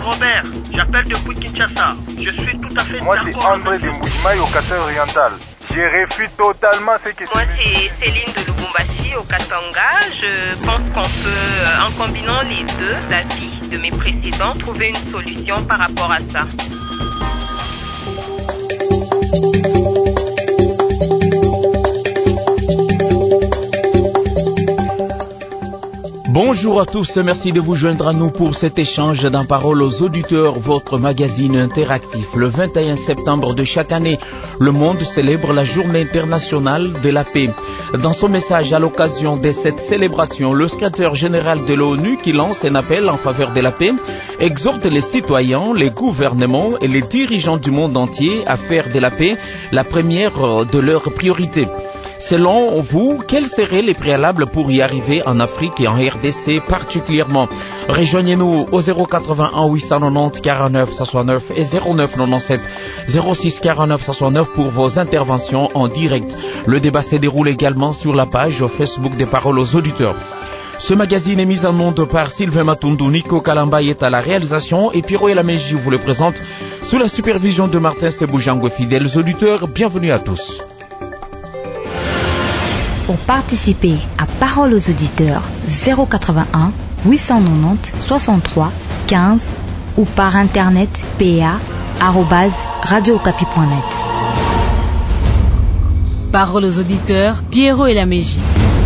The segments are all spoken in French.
Robert, j'appelle depuis Kinshasa. Je suis tout à fait Moi, d'accord. c'est André de Moujimaï au Katanga oriental. Je refuse totalement ce que Moi, c'est Céline de Lubumbashi au Katanga. Je pense qu'on peut, en combinant les deux avis de mes précédents, trouver une solution par rapport à ça. Bonjour à tous, merci de vous joindre à nous pour cet échange d'un parole aux auditeurs, votre magazine interactif. Le 21 septembre de chaque année, le monde célèbre la Journée internationale de la paix. Dans son message à l'occasion de cette célébration, le secrétaire général de l'ONU, qui lance un appel en faveur de la paix, exhorte les citoyens, les gouvernements et les dirigeants du monde entier à faire de la paix la première de leurs priorités. Selon vous, quels seraient les préalables pour y arriver en Afrique et en RDC particulièrement? Rejoignez-nous au 081 890 49 69 et 09 97 06 49 69 pour vos interventions en direct. Le débat se déroule également sur la page Facebook des Paroles aux auditeurs. Ce magazine est mis en onde par Sylvain Matundu, Nico Kalamba est à la réalisation et Pierrot Elameji vous le présente sous la supervision de Martin Seboujango. Fidèles auditeurs, bienvenue à tous. Pour participer à Paroles aux auditeurs, 081 890 63 15 ou par internet pa@radiocapi.net. Paroles aux auditeurs, Pierrot Elameji.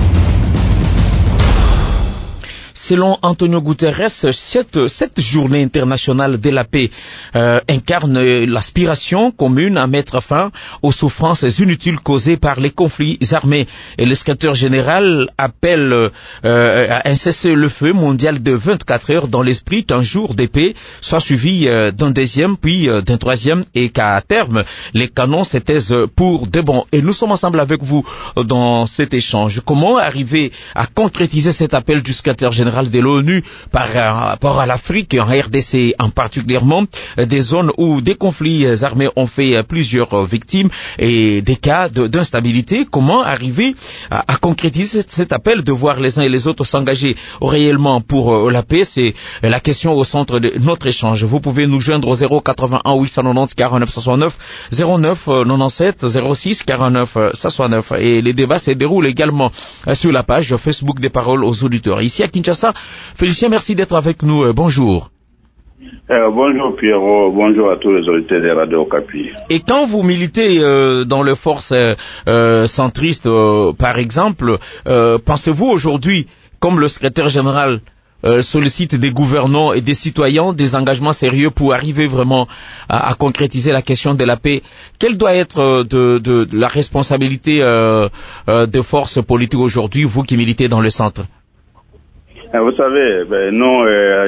Selon Antonio Guterres, cette journée internationale de la paix incarne l'aspiration commune à mettre fin aux souffrances inutiles causées par les conflits armés. Et le secrétaire général appelle à un cessez-le-feu mondial de 24 heures dans l'esprit qu'un jour de paix soit suivi d'un deuxième, puis d'un troisième, et qu'à terme, les canons se taisent pour de bon. Et nous sommes ensemble avec vous dans cet échange. Comment arriver à concrétiser cet appel du secrétaire général de l'ONU par rapport à l'Afrique et en RDC en particulièrement, des zones où des conflits armés ont fait plusieurs victimes et des cas d'instabilité? Comment arriver à concrétiser cet appel de voir les uns et les autres s'engager réellement pour la paix? C'est la question au centre de notre échange. Vous pouvez nous joindre au 081 890 49 69 09 97 06 49 69 et les débats se déroulent également sur la page Facebook des Paroles aux auditeurs. Ici à Kinshasa, Félicien, merci d'être avec nous. Bonjour. Bonjour Pierrot, bonjour à tous les auditeurs de Radio Okapi. Et quand vous militez dans les forces centristes, par exemple, pensez-vous aujourd'hui, comme le secrétaire général sollicite des gouvernants et des citoyens des engagements sérieux pour arriver vraiment à concrétiser la question de la paix, quelle doit être de la responsabilité des forces politiques aujourd'hui, vous qui militez dans le centre? Vous savez, nous,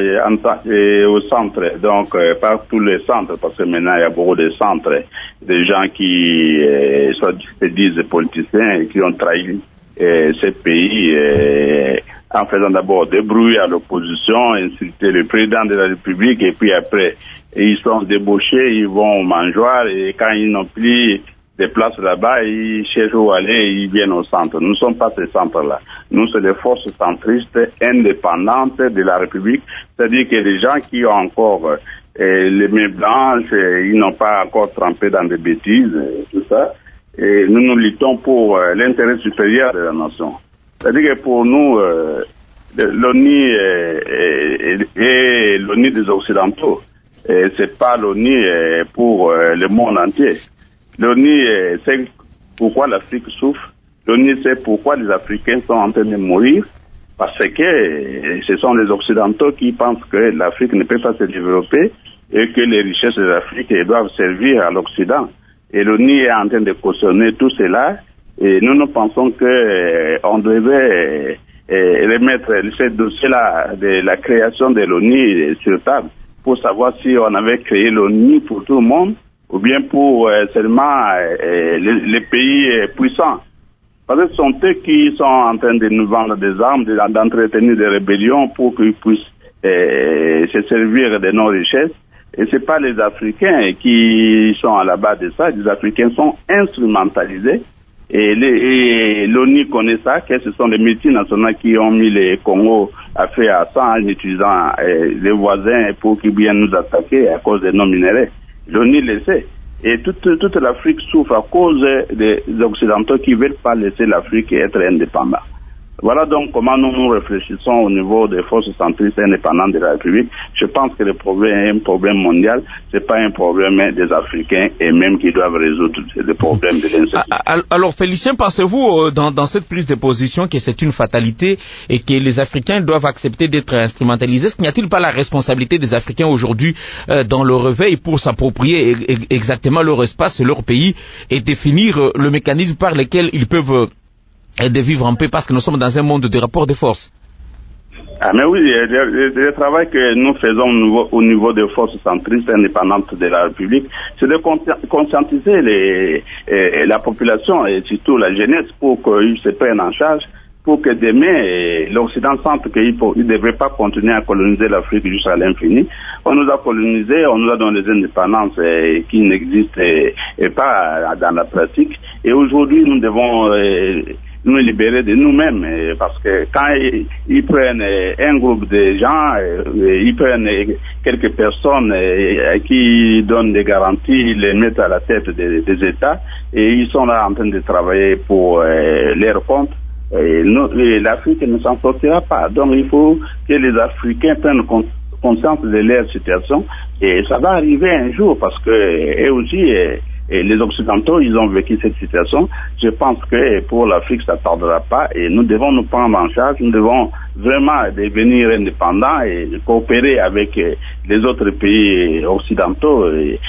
au centre, donc pas tous les centres, parce que maintenant il y a beaucoup de centres, des gens qui se disent politiciens et qui ont trahi ce pays en faisant d'abord des bruits à l'opposition, insulter le président de la République, et puis après, ils sont débauchés, ils vont au mangeoire, et quand ils n'ont plus des places là-bas, ils cherchent où aller, ils viennent au centre. Nous ne sommes pas ces centres-là. Nous, c'est les forces centristes indépendantes de la République, c'est-à-dire que les gens qui ont encore les mains blanches, ils n'ont pas encore trempé dans des bêtises, tout ça. Et nous luttons pour l'intérêt supérieur de la nation. C'est-à-dire que pour nous, l'ONU est l'ONU des Occidentaux. C'est pas l'ONU pour le monde entier. L'ONU sait pourquoi l'Afrique souffre. L'ONU sait pourquoi les Africains sont en train de mourir. Parce que ce sont les Occidentaux qui pensent que l'Afrique ne peut pas se développer et que les richesses de l'Afrique doivent servir à l'Occident. Et l'ONU est en train de cautionner tout cela. Et nous pensons que on devait remettre ce dossier-là de la création de l'ONU sur table pour savoir si on avait créé l'ONU pour tout le monde ou bien pour seulement les pays puissants. Parce que ce sont eux qui sont en train de nous vendre des armes, d'entretenir des rébellions pour qu'ils puissent se servir de nos richesses. Et c'est pas les Africains qui sont à la base de ça. Les Africains sont instrumentalisés Et l'ONU connaît ça, que ce sont les multinationales qui ont mis les Congo à faire ça en utilisant les voisins pour qu'ils viennent nous attaquer à cause des non-minéraux. L'ONU le sait. Et toute l'Afrique souffre à cause des Occidentaux qui ne veulent pas laisser l'Afrique être indépendante. Voilà donc comment nous réfléchissons au niveau des forces centristes indépendantes de la République. Je pense que le problème est un problème mondial, c'est pas un problème des Africains et même qui doivent résoudre le problème de l'insécurité. Alors Félicien, pensez-vous dans cette prise de position que c'est une fatalité et que les Africains doivent accepter d'être instrumentalisés? N'y a-t-il pas la responsabilité des Africains aujourd'hui dans le réveil pour s'approprier exactement leur espace, leur pays et définir le mécanisme par lequel ils peuvent de vivre en paix, parce que nous sommes dans un monde de rapport de force? Ah mais oui, le travail que nous faisons au niveau des forces centristes indépendantes de la République, c'est de conscientiser la population et surtout la jeunesse pour qu'ils se prennent en charge, pour que demain l'Occident sente qu'il ne devrait pas continuer à coloniser l'Afrique jusqu'à l'infini. On nous a colonisé, on nous a donné des indépendances qui n'existent pas dans la pratique. Et aujourd'hui, nous devons nous libérer de nous-mêmes, parce que quand ils prennent un groupe de gens, ils prennent quelques personnes qui donnent des garanties, ils les mettent à la tête des États, et ils sont là en train de travailler pour leur compte. Et l'Afrique ne s'en sortira pas. Donc il faut que les Africains prennent conscience de leur situation, et ça va arriver un jour, parce que eux aussi, et les Occidentaux, ils ont vécu cette situation. Je pense que pour l'Afrique, ça ne tardera pas, et nous devons nous prendre en charge. Nous devons vraiment devenir indépendants et coopérer avec les autres pays occidentaux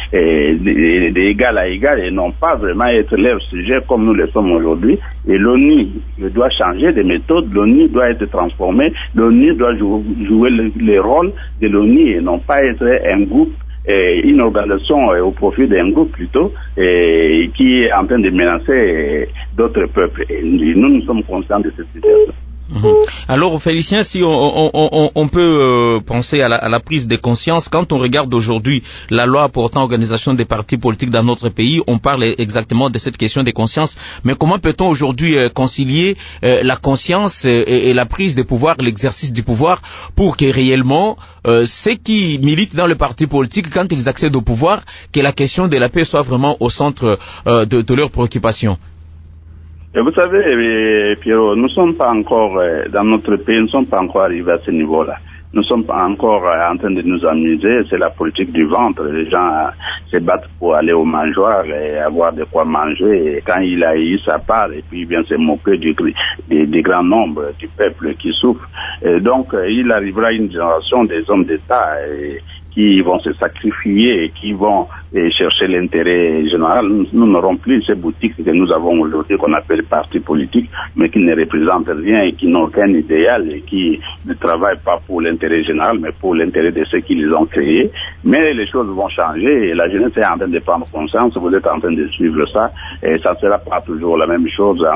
d'égal à égal, et non pas vraiment être leur sujet comme nous le sommes aujourd'hui. Et l'ONU doit changer de méthode, l'ONU doit être transformée, l'ONU doit jouer le rôle de l'ONU et non pas être un groupe, une organisation au profit d'un groupe plutôt, qui est en train de menacer d'autres peuples. Et nous sommes conscients de cette situation. Alors Félicien, si on peut penser à la prise de conscience, quand on regarde aujourd'hui la loi portant organisation des partis politiques dans notre pays, on parle exactement de cette question de conscience, mais comment peut-on aujourd'hui concilier la conscience et la prise de pouvoir, l'exercice du pouvoir, pour que réellement ceux qui militent dans le parti politique, quand ils accèdent au pouvoir, que la question de la paix soit vraiment au centre de leurs préoccupations? Et vous savez, Pierrot, nous ne sommes pas encore, dans notre pays, nous ne sommes pas encore arrivés à ce niveau-là. Nous ne sommes pas encore en train de nous amuser, c'est la politique du ventre. Les gens se battent pour aller au mangeoire et avoir de quoi manger. Et quand il a eu sa part, et puis il vient se moquer du grand nombre du peuple qui souffre. Et donc, il arrivera une génération des hommes d'État qui vont se sacrifier et qui vont chercher l'intérêt général. Nous n'aurons plus ces boutiques que nous avons aujourd'hui, qu'on appelle partis politiques, mais qui ne représentent rien et qui n'ont aucun idéal et qui ne travaillent pas pour l'intérêt général, mais pour l'intérêt de ceux qui les ont créés. Mais les choses vont changer et la jeunesse est en train de prendre conscience, vous êtes en train de suivre ça, et ça ne sera pas toujours la même chose dans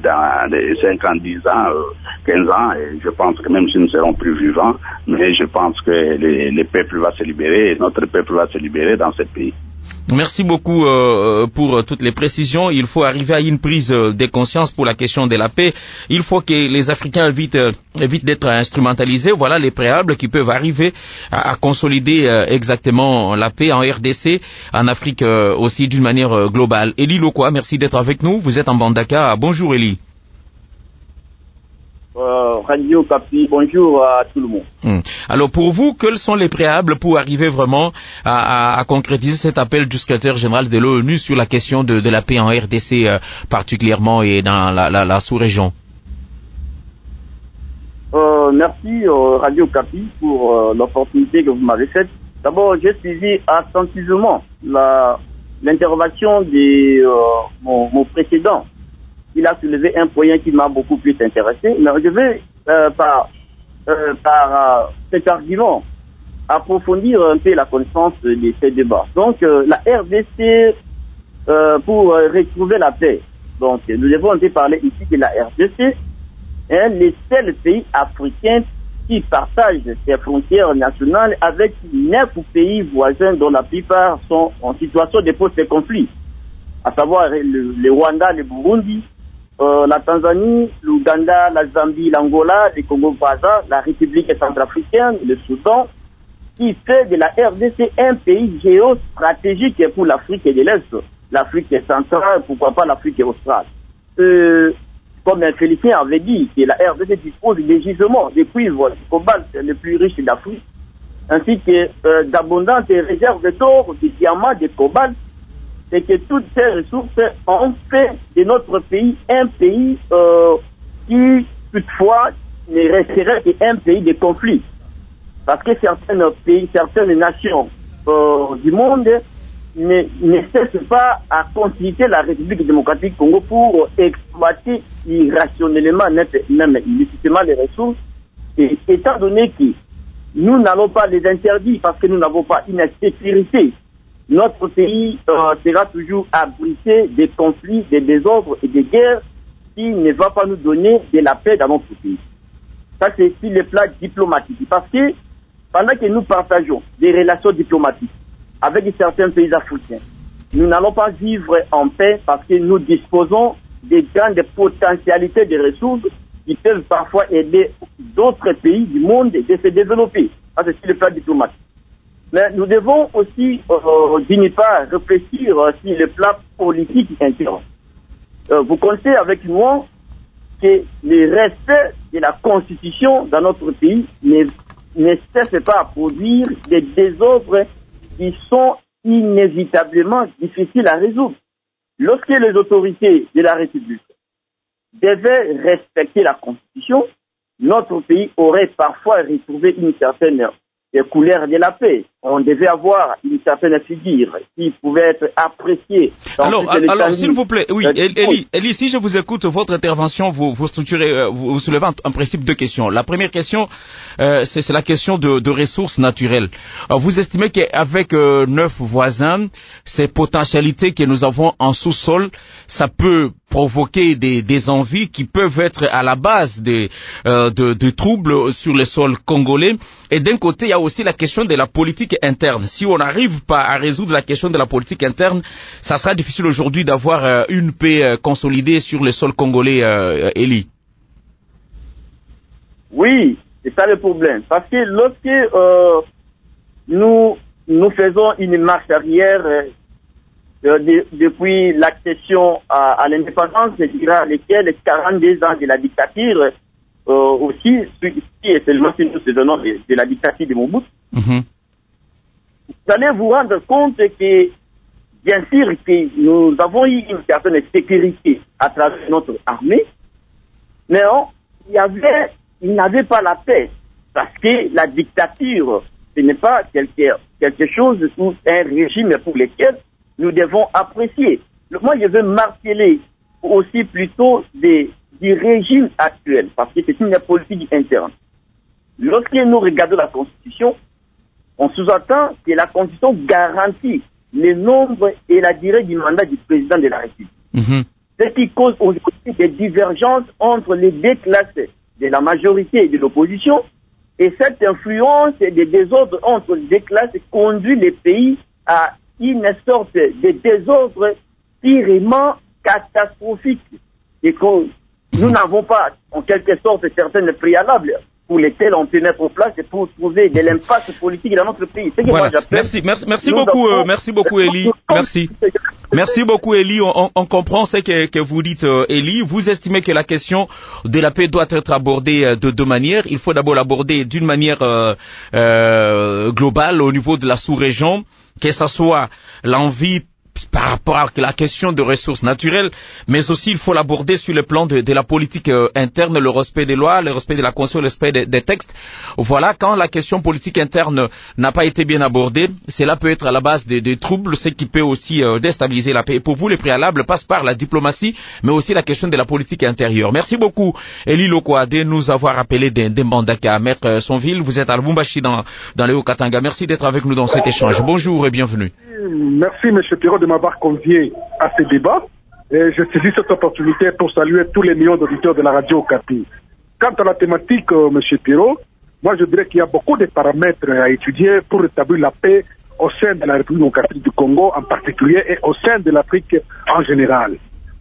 5 ans, 10 ans, 15 ans, et je pense que même si nous serons plus vivants, mais je pense que le peuple va se libérer, et notre peuple va se libérer dans ce pays. Merci beaucoup pour toutes les précisions. Il faut arriver à une prise de conscience pour la question de la paix. Il faut que les Africains évitent d'être instrumentalisés. Voilà les préalables qui peuvent arriver à consolider exactement la paix en RDC, en Afrique aussi d'une manière globale. Elie Lokwa, merci d'être avec nous. Vous êtes en Bandaka. Bonjour Elie. Radio Capi, bonjour à tout le monde. Alors pour vous, quels sont les préalables pour arriver vraiment à concrétiser cet appel du secrétaire général de l'ONU sur la question de la paix en RDC particulièrement et dans la sous-région? Merci Radio Capi pour l'opportunité que vous m'avez faite. D'abord, j'ai suivi attentivement l'intervention de mon précédent. Il a soulevé un point qui m'a beaucoup plus intéressé, mais je vais par cet argument approfondir un peu la connaissance de ces débats. Donc la RDC pour retrouver la paix. Donc nous devons un peu parler ici de la RDC, les seuls pays africains qui partagent ses frontières nationales avec 9 pays voisins dont la plupart sont en situation de post-conflit, à savoir le Rwanda, le Burundi, la Tanzanie, l'Ouganda, la Zambie, l'Angola, le Congo-Brazza, la République centrafricaine, le Soudan, qui fait de la RDC un pays géostratégique pour l'Afrique de l'Est, l'Afrique centrale, pourquoi pas l'Afrique australe. Comme Félicien avait dit, que la RDC dispose des gisements de cuivre, de cobalt les plus riches d'Afrique, ainsi que d'abondantes réserves d'or, de diamants, de cobalt, et que toutes ces ressources ont fait de notre pays un pays qui, toutefois, ne resterait qu'un pays de conflit. Parce que certains pays, certaines nations du monde ne cessent pas à consulter la République démocratique du Congo pour exploiter irrationnellement, même illécitement les ressources. Et étant donné que nous n'allons pas les interdire parce que nous n'avons pas une sécurité, notre pays sera toujours abrité des conflits, des désordres et des guerres qui ne va pas nous donner de la paix dans notre pays. Ça, c'est sur le plan diplomatique. Parce que pendant que nous partageons des relations diplomatiques avec certains pays africains, nous n'allons pas vivre en paix parce que nous disposons de grandes potentialités de ressources qui peuvent parfois aider d'autres pays du monde de se développer. Ça, c'est sur le plan diplomatique. Mais nous devons aussi, d'une part, réfléchir sur le plan politique interne. Vous connaissez avec moi que le respect de la Constitution dans notre pays ne cesse pas à produire des désordres qui sont inévitablement difficiles à résoudre. Lorsque les autorités de la République devaient respecter la Constitution, notre pays aurait parfois retrouvé une certaine couleur de la paix. On devait avoir une certaine figure qui pouvait être appréciée. Alors, s'il vous plaît, oui, Elie, si je vous écoute, votre intervention, vous structurez, vous soulevez en principe deux questions. La première question, c'est la question de ressources naturelles. Vous estimez qu'avec 9 voisins, ces potentialités que nous avons en sous-sol, ça peut provoquer des envies qui peuvent être à la base de troubles sur le sol congolais. Et d'un côté, il y a aussi la question de la politique interne. Si on n'arrive pas à résoudre la question de la politique interne, ça sera difficile aujourd'hui d'avoir une paix consolidée sur le sol congolais, Elie. Oui, c'est ça le problème. Parce que lorsque nous faisons une marche arrière depuis l'accession à l'indépendance, je dirais lesquels 42 ans de la dictature, aussi, et seulement si nous souvenons de la dictature de Mobutu, vous allez vous rendre compte que, bien sûr, que nous avons eu une certaine sécurité à travers notre armée, mais il n'avait pas la paix, parce que la dictature, ce n'est pas quelque chose ou un régime pour lequel nous devons apprécier. Moi, je veux marteler aussi plutôt du régime actuel, parce que c'est une politique interne. Lorsque nous regardons la Constitution, on sous-entend que la Constitution garantit le nombre et la durée du mandat du président de la République. Ce qui cause aujourd'hui des divergences entre les deux classes de la majorité et de l'opposition, et cette influence et des désordres entre les deux classes conduit les pays à une sorte de désordre purement catastrophique. Et que nous n'avons pas, en quelque sorte, certaines préalables pour lesquels on peut mettre en place et pour trouver de l'impact politique dans notre pays. Voilà. Merci beaucoup, Elie. Merci beaucoup, Elie. On comprend ce que vous dites, Elie. Vous estimez que la question de la paix doit être abordée de deux manières. Il faut d'abord l'aborder d'une manière globale au niveau de la sous-région, que ce soit l'envie par rapport à la question de ressources naturelles, mais aussi il faut l'aborder sur le plan de la politique interne, le respect des lois, le respect de la Constitution, le respect des textes. Voilà, quand la question politique interne n'a pas été bien abordée, cela peut être à la base des troubles, ce qui peut aussi déstabiliser la paix. Et pour vous, les préalables passent par la diplomatie, mais aussi la question de la politique intérieure. Merci beaucoup, Elie Lokwa, de nous avoir appelé d'Mbandaka, Maître Sonville. Vous êtes à Lubumbashi dans le Haut-Katanga. Merci d'être avec nous dans cet échange. Bonjour et bienvenue. Merci, M. Pirot, de m'avoir convié à ce débat. Et je saisis cette opportunité pour saluer tous les millions d'auditeurs de la radio Okapi. Quant à la thématique, M. Pirot, moi je dirais qu'il y a beaucoup de paramètres à étudier pour rétablir la paix au sein de la République démocratique du Congo en particulier et au sein de l'Afrique en général.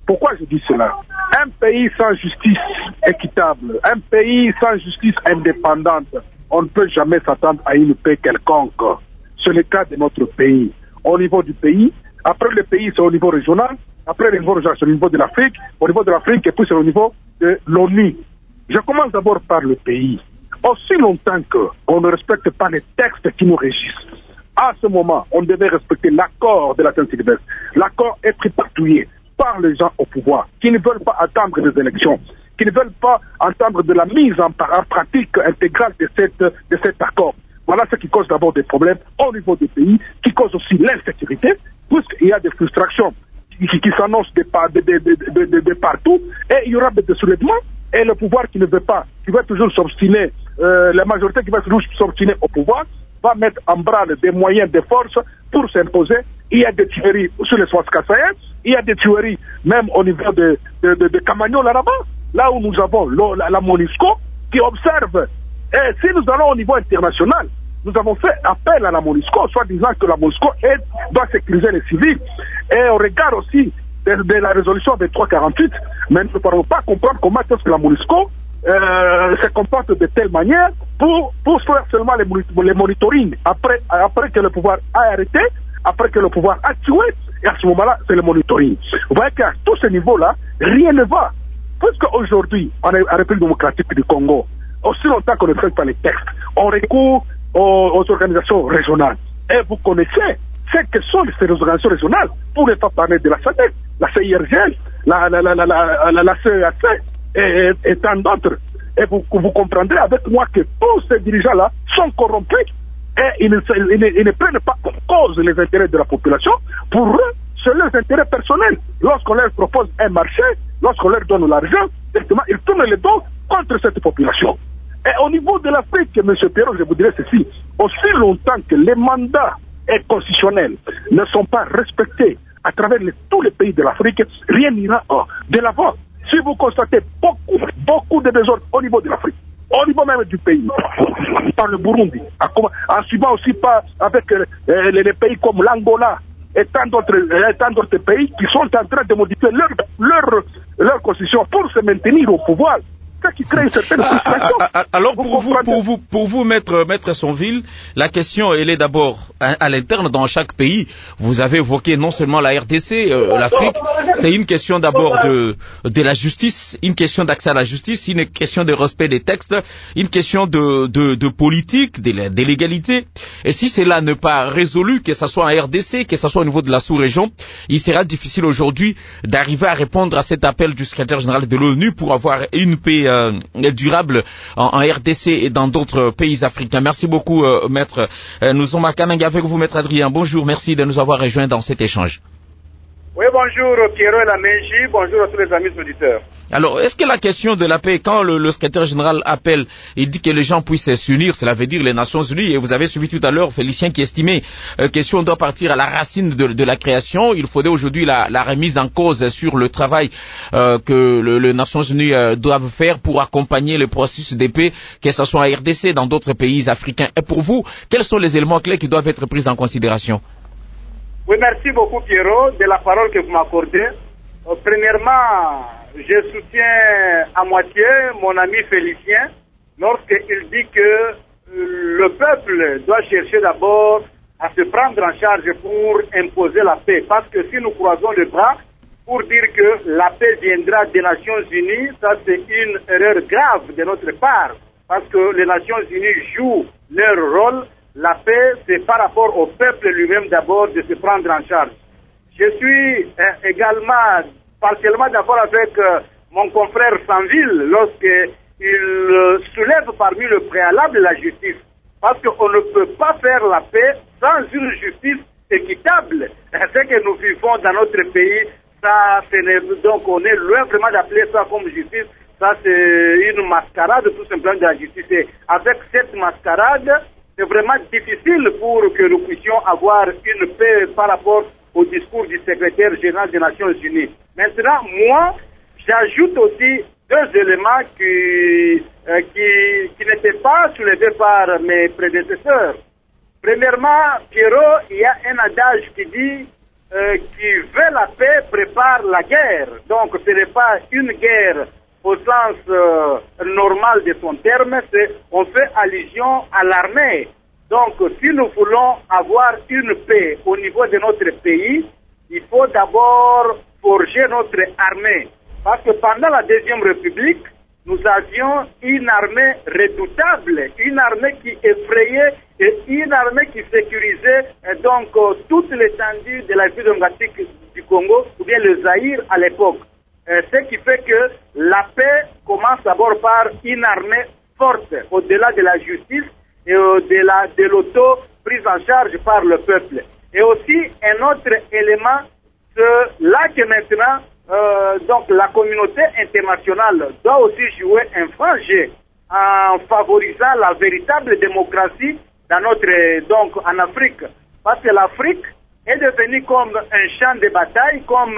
Pourquoi je dis cela? Un pays sans justice équitable, un pays sans justice indépendante, on ne peut jamais s'attendre à une paix quelconque. C'est le cas de notre pays. Au niveau du pays, après le pays, c'est au niveau régional, après le niveau régional, c'est au niveau de l'Afrique, au niveau de l'Afrique, et puis c'est au niveau de l'ONU. Je commence d'abord par le pays. Aussi longtemps qu'on ne respecte pas les textes qui nous régissent, à ce moment, on devait respecter l'accord de la Saint-Sylvestre. L'accord est tripatouillé par les gens au pouvoir, qui ne veulent pas attendre des élections, qui ne veulent pas entendre de la mise en pratique intégrale de cet accord. Voilà ce qui cause d'abord des problèmes au niveau du pays, qui cause aussi l'insécurité, puisqu'il y a des frustrations qui s'annoncent de partout, et il y aura des soulèvements, et le pouvoir qui ne veut pas, qui va toujours s'obstiner, la majorité qui va toujours s'obstiner au pouvoir, va mettre en branle des moyens de force pour s'imposer. Il y a des tueries sur les soins kassaïens, il y a des tueries même au niveau de Camagnon là-bas, là où nous avons la MONUSCO qui observe. Et si nous allons au niveau international, nous avons fait appel à la MONUSCO, soit disant que la MONUSCO doit sécuriser les civils. Et on regarde aussi de la résolution 2348, mais nous ne pouvons pas comprendre comment est-ce que la MONUSCO se comporte de telle manière pour faire seulement les monitoring après que le pouvoir a arrêté, après que le pouvoir a tué, et à ce moment-là, c'est le monitoring. Vous voyez qu'à tous ces niveaux-là, rien ne va. Puisque aujourd'hui, en République démocratique du Congo, aussi longtemps qu'on ne traite pas les textes, on recourt aux organisations régionales. Et vous connaissez ce que sont ces organisations régionales, pour ne pas parler de la SADC, la CIRGL, la CEAC, et tant d'autres. Et vous comprendrez avec moi que tous ces dirigeants-là sont corrompus et ils ne prennent pas en cause les intérêts de la population. Pour eux, c'est leurs intérêts personnels. Lorsqu'on leur propose un marché, lorsqu'on leur donne l'argent, directement, ils tournent les dos contre cette population. Et au niveau de l'Afrique, M. Pierrot, je vous dirais ceci, aussi longtemps que les mandats constitutionnels ne sont pas respectés à travers tous les pays de l'Afrique, rien n'ira de l'avant. Si vous constatez beaucoup de désordres au niveau de l'Afrique, au niveau même du pays, par le Burundi, en suivant aussi pas avec les pays comme l'Angola et tant d'autres pays qui sont en train de modifier leur constitution pour se maintenir au pouvoir. Qui crée une certaine frustration. Alors pour vous, maître Sonville, la question elle est d'abord à l'interne dans chaque pays. Vous avez évoqué non seulement la RDC, l'Afrique, c'est une question d'abord de la justice, une question d'accès à la justice, une question de respect des textes, une question de politique, de l'égalité. Et si cela n'est pas résolu, que ce soit en RDC, que ce soit au niveau de la sous-région, il sera difficile aujourd'hui d'arriver à répondre à cet appel du secrétaire général de l'ONU pour avoir une paix durable en RDC et dans d'autres pays africains. Merci beaucoup, maître. Nous sommes à Kananga avec vous, maître Adrien. Bonjour, merci de nous avoir rejoints dans cet échange. Oui, bonjour Pierrot et la Mégie, bonjour à tous les amis auditeurs. Alors, est-ce que la question de la paix, quand le secrétaire général appelle, il dit que les gens puissent s'unir, cela veut dire les Nations Unies, et vous avez suivi tout à l'heure Félicien qui estimait que si on doit partir à la racine de la création, il faudrait aujourd'hui la remise en cause sur le travail que les Nations Unies doivent faire pour accompagner le processus de paix, que ce soit en RDC, dans d'autres pays africains. Et pour vous, quels sont les éléments clés qui doivent être pris en considération? Oui, merci beaucoup Pierrot de la parole que vous m'accordez. Premièrement, je soutiens à moitié mon ami Félicien lorsqu'il dit que le peuple doit chercher d'abord à se prendre en charge pour imposer la paix. Parce que si nous croisons les bras pour dire que la paix viendra des Nations Unies, ça c'est une erreur grave de notre part. Parce que les Nations Unies jouent leur rôle. La paix, c'est par rapport au peuple lui-même d'abord de se prendre en charge. Je suis également partiellement d'accord avec mon confrère Sanville lorsqu'il soulève parmi le préalable la justice. Parce qu'on ne peut pas faire la paix sans une justice équitable. Ce que nous vivons dans notre pays, donc on est loin vraiment d'appeler ça comme justice. Ça c'est une mascarade tout simplement de la justice. Et avec cette mascarade, c'est vraiment difficile pour que nous puissions avoir une paix par rapport au discours du secrétaire général des Nations Unies. Maintenant, moi, j'ajoute aussi deux éléments qui n'étaient pas soulevés par mes prédécesseurs. Premièrement, Pierrot, il y a un adage qui dit qui veut la paix prépare la guerre. Donc ce n'est pas une guerre au sens normal de son terme, on fait allusion à l'armée. Donc si nous voulons avoir une paix au niveau de notre pays, il faut d'abord forger notre armée. Parce que pendant la Deuxième République, nous avions une armée redoutable, une armée qui effrayait et une armée qui sécurisait donc toute l'étendue de la ville démocratique du Congo, ou bien le Zaïre à l'époque. Ce qui fait que la paix commence d'abord par une armée forte, au-delà de la justice et au-delà de l'auto-prise en charge par le peuple. Et aussi un autre élément, c'est là que maintenant, donc la communauté internationale doit aussi jouer un franc jeu en favorisant la véritable démocratie dans donc en Afrique. Parce que l'Afrique est devenue comme un champ de bataille, comme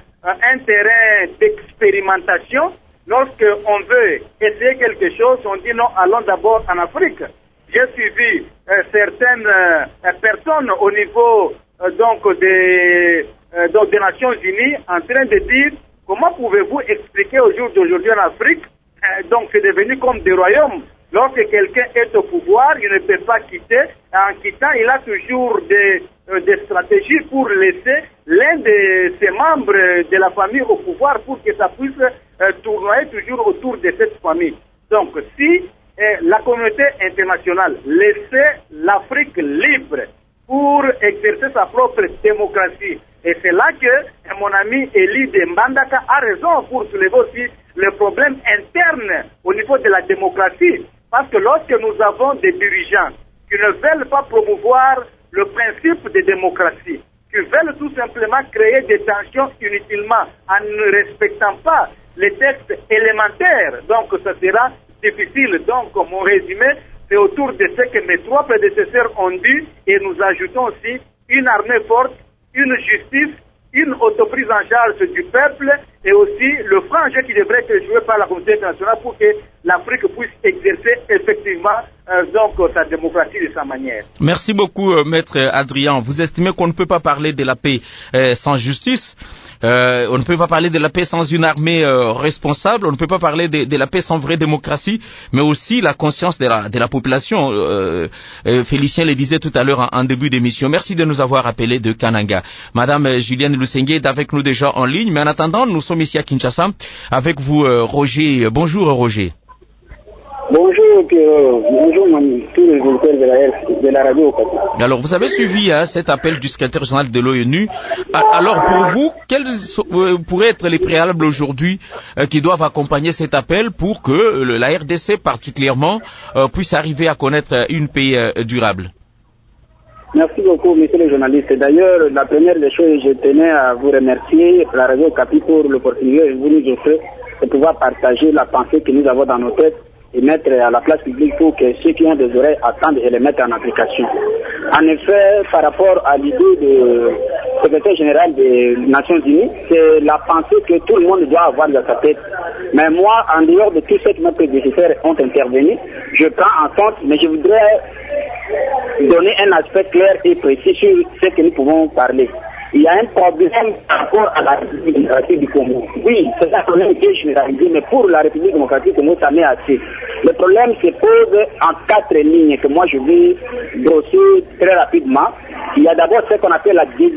un terrain d'expérimentation. Lorsque on veut essayer quelque chose, on dit non, allons d'abord en Afrique. J'ai suivi certaines personnes au niveau donc des Nations Unies en train de dire comment pouvez-vous expliquer au jour d'aujourd'hui en Afrique, donc c'est devenu comme des royaumes. Lorsque quelqu'un est au pouvoir, il ne peut pas quitter. En quittant, il a toujours des stratégies pour laisser l'un de ses membres de la famille au pouvoir pour que ça puisse tournoyer toujours autour de cette famille. Donc, si la communauté internationale laissait l'Afrique libre pour exercer sa propre démocratie, et c'est là que mon ami Elie de Mbandaka a raison pour soulever aussi le problème interne au niveau de la démocratie. Parce que lorsque nous avons des dirigeants qui ne veulent pas promouvoir le principe de démocratie, qui veulent tout simplement créer des tensions inutilement en ne respectant pas les textes élémentaires, donc ça sera difficile. Donc mon résumé, c'est autour de ce que mes trois prédécesseurs ont dit, et nous ajoutons aussi une armée forte, une justice, une autoprise en charge du peuple et aussi le franc jeu qui devrait être joué par la communauté internationale pour que l'Afrique puisse exercer effectivement donc sa démocratie de sa manière. Merci beaucoup, Maître Adrien. Vous estimez qu'on ne peut pas parler de la paix sans justice, on ne peut pas parler de la paix sans une armée responsable, on ne peut pas parler de la paix sans vraie démocratie, mais aussi la conscience de la population. Félicien le disait tout à l'heure en début d'émission. Merci de nous avoir appelés de Kananga. Madame Julienne Lusenge est avec nous déjà en ligne, mais en attendant, nous sommes ici à Kinshasa avec vous, Roger. Bonjour, Roger. Bonjour, bonjour, tous les auditeurs de la radio. Alors, vous avez suivi cet appel du secrétaire général de l'ONU. Alors, pour vous, quels pourraient être les préalables aujourd'hui qui doivent accompagner cet appel pour que la RDC particulièrement puisse arriver à connaître une paix durable? Merci beaucoup, monsieur le journaliste. D'ailleurs, la première des choses, je tenais à vous remercier, la radio Capi, pour l'opportunité que vous nous offrez de pouvoir partager la pensée que nous avons dans nos têtes et mettre à la place publique pour que ceux qui ont des oreilles attendent et les mettent en application. En effet, par rapport à l'idée du secrétaire général des Nations Unies, c'est la pensée que tout le monde doit avoir dans sa tête. Mais moi, en dehors de tous ceux qui mes prédécesseurs ont intervenu, je prends en compte, mais je voudrais donner un aspect clair et précis sur ce que nous pouvons parler. Il y a un problème par rapport à la République démocratique du Congo. Oui, c'est un problème qui est généralisé, mais pour la République démocratique du Congo, ça m'est assez. Le problème se pose en 4 lignes que moi je vais brosser très rapidement. Il y a d'abord ce qu'on appelle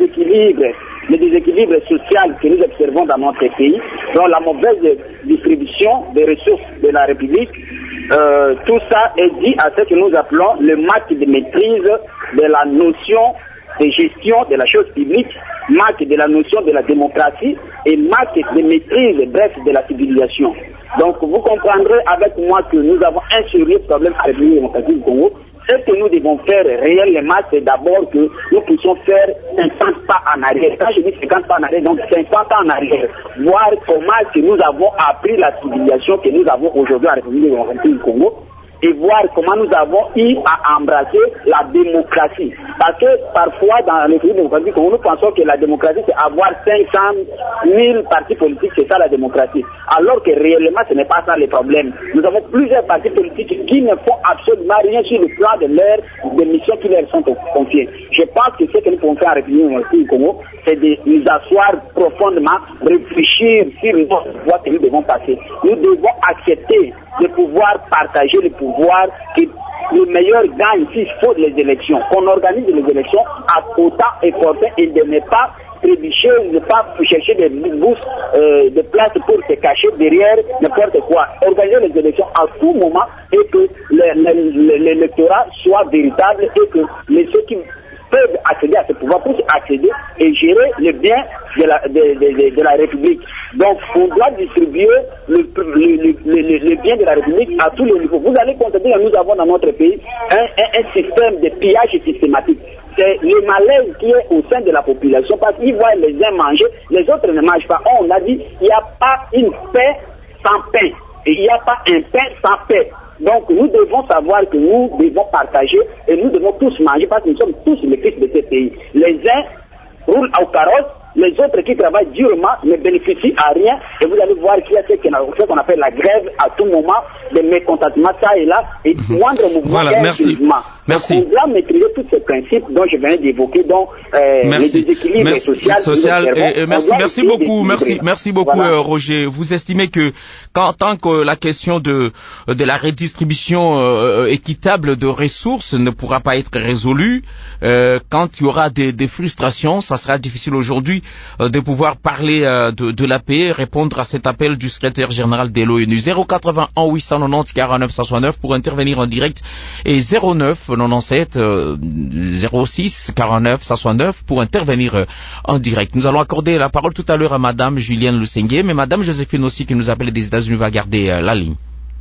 le déséquilibre social que nous observons dans notre pays, donc la mauvaise distribution des ressources de la République. Tout ça est dit à ce que nous appelons le manque de maîtrise de la notion de gestion de la chose publique, manque de la notion de la démocratie et manque de maîtrise, bref, de la civilisation. Donc vous comprendrez avec moi que nous avons un sérieux problème à la République démocratique du Congo. Ce que nous devons faire réellement, c'est d'abord que nous puissions faire 50 pas en arrière. Quand je dis 50 pas en arrière, donc 50 pas en arrière. Voir comment que nous avons appris la civilisation que nous avons aujourd'hui en République démocratique du Congo. et voir comment nous avons eu à embrasser la démocratie. Parce que parfois, dans les pays démocratiques, nous pensons que la démocratie, c'est avoir 500 000 partis politiques, c'est ça la démocratie. Alors que réellement, ce n'est pas ça le problème. Nous avons plusieurs partis politiques qui ne font absolument rien sur le plan des missions qui leur sont confiées. Je pense que ce que nous pouvons faire en République du Congo, c'est de nous asseoir profondément, réfléchir sur les voies que nous devons passer. Nous devons accepter de pouvoir partager le pouvoir, que le meilleur gagne s'il faut les élections. Qu'on organise les élections à autant efforcer et de ne pas trébucher, ne pas chercher des bourses de place pour se cacher derrière n'importe quoi. Organiser les élections à tout moment et que l'électorat soit véritable et que ceux qui peuvent accéder à ce pouvoir puissent accéder et gérer le bien de la République. Donc, on doit distribuer le bien de la République à tous les niveaux. Vous allez constater que nous avons dans notre pays un système de pillage systématique. C'est le malaise qui est au sein de la population parce qu'ils voient les uns manger, les autres ne mangent pas. On a dit il n'y a pas une paix sans pain. Et il n'y a pas un pain sans paix. Donc nous devons savoir que nous devons partager et nous devons tous manger parce que nous sommes tous les fils de ce pays. Les uns roulent au carrosse, les autres qui travaillent durement ne bénéficient à rien et vous allez voir qu'il y a ce qu'on appelle la grève à tout moment, des mécontentements ça et là et moindre mouvement. Voilà, merci. Merci. Donc, on doit maîtriser tous ces principes dont je viens d'évoquer, dont les déséquilibres social. Merci beaucoup, voilà. Roger. Vous estimez que tant que la question de la redistribution équitable de ressources ne pourra pas être résolue, quand il y aura des frustrations, ça sera difficile aujourd'hui de pouvoir parler de la paix, répondre à cet appel du secrétaire général de l'ONU. 081 890 49 169 pour intervenir en direct et 09 97 06 49 169 pour intervenir en direct. Nous allons accorder la parole tout à l'heure à Madame Julienne Lusengue, mais Madame Joséphine aussi qui nous appelle des États-Unis va garder la ligne.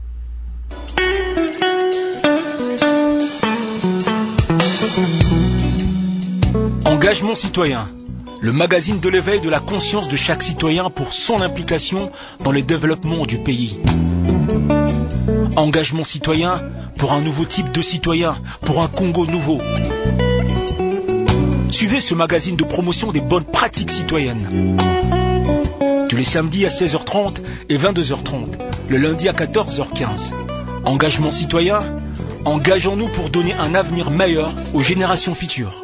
Engagement citoyen, le magazine de l'éveil de la conscience de chaque citoyen pour son implication dans le développement du pays. Engagement citoyen pour un nouveau type de citoyen, pour un Congo nouveau. Suivez ce magazine de promotion des bonnes pratiques citoyennes. Tous les samedis à 16h30 et 22h30, le lundi à 14h15. Engagement citoyen, engageons-nous pour donner un avenir meilleur aux générations futures.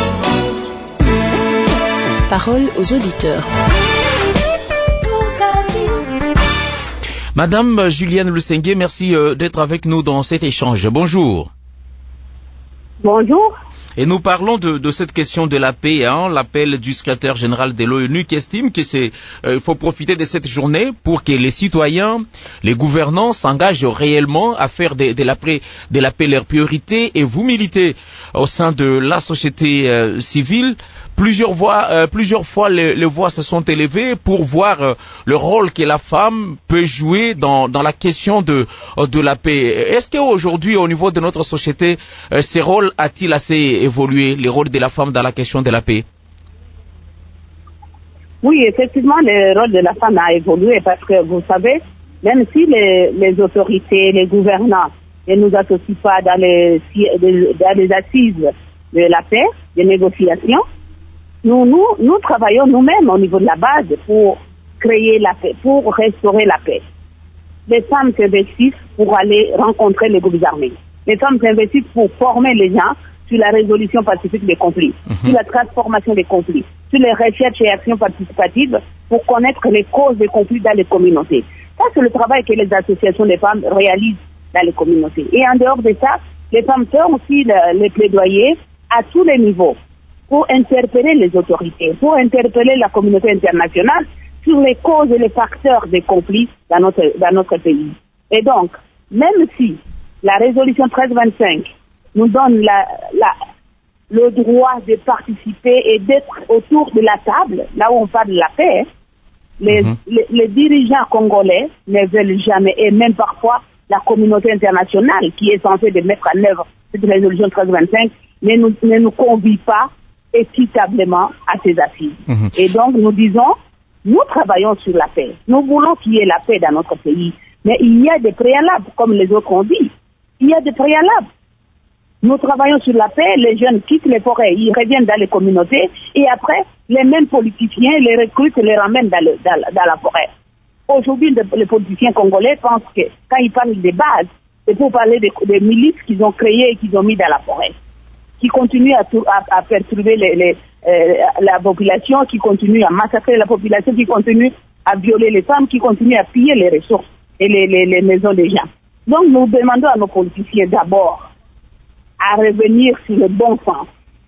Parole aux auditeurs. Madame Julienne Lusengue, merci d'être avec nous dans cet échange. Bonjour. Bonjour. Et nous parlons de cette question de la paix, l'appel du secrétaire général de l'ONU qui estime que il faut profiter de cette journée pour que les citoyens, les gouvernants s'engagent réellement à faire de la paix leur priorité et vous militez au sein de la société civile. Plusieurs fois, les voix se sont élevées pour voir le rôle que la femme peut jouer dans la question de la paix. Est-ce qu'aujourd'hui, au niveau de notre société, ce rôle a-t-il assez évolué, le rôle de la femme dans la question de la paix? Oui, effectivement, le rôle de la femme a évolué parce que, vous savez, même si les autorités, les gouvernants ne nous associent pas dans les assises de la paix, des négociations, nous travaillons nous-mêmes au niveau de la base pour créer la paix, pour restaurer la paix. Les femmes s'investissent pour aller rencontrer les groupes armés. Les femmes s'investissent pour former les gens sur la résolution pacifique des conflits, sur la transformation des conflits, sur les recherches et actions participatives pour connaître les causes des conflits dans les communautés. Ça, c'est le travail que les associations des femmes réalisent dans les communautés. Et en dehors de ça, les femmes font aussi les plaidoyers à tous les niveaux pour interpeller les autorités, pour interpeller la communauté internationale sur les causes et les facteurs des conflits dans notre pays. Et donc, même si la résolution 1325 nous donne le droit de participer et d'être autour de la table, là où on parle de la paix, les dirigeants congolais ne veulent jamais, et même parfois la communauté internationale qui est censée de mettre en œuvre cette résolution 1325 ne nous convie pas équitablement à ces assises. Et donc nous disons, nous travaillons sur la paix. Nous voulons qu'il y ait la paix dans notre pays. Mais il y a des préalables, comme les autres ont dit. Il y a des préalables. Nous travaillons sur la paix, les jeunes quittent les forêts, ils reviennent dans les communautés, et après, les mêmes politiciens les recrutent et les ramènent dans la forêt. Aujourd'hui, les politiciens congolais pensent que quand ils parlent des bases, c'est pour parler des milices qu'ils ont créées et qu'ils ont mis dans la forêt, qui continuent à perturber la population, qui continuent à massacrer la population, qui continuent à violer les femmes, qui continuent à piller les ressources et les maisons des gens. Donc nous demandons à nos politiciens d'abord à revenir sur le bon sens.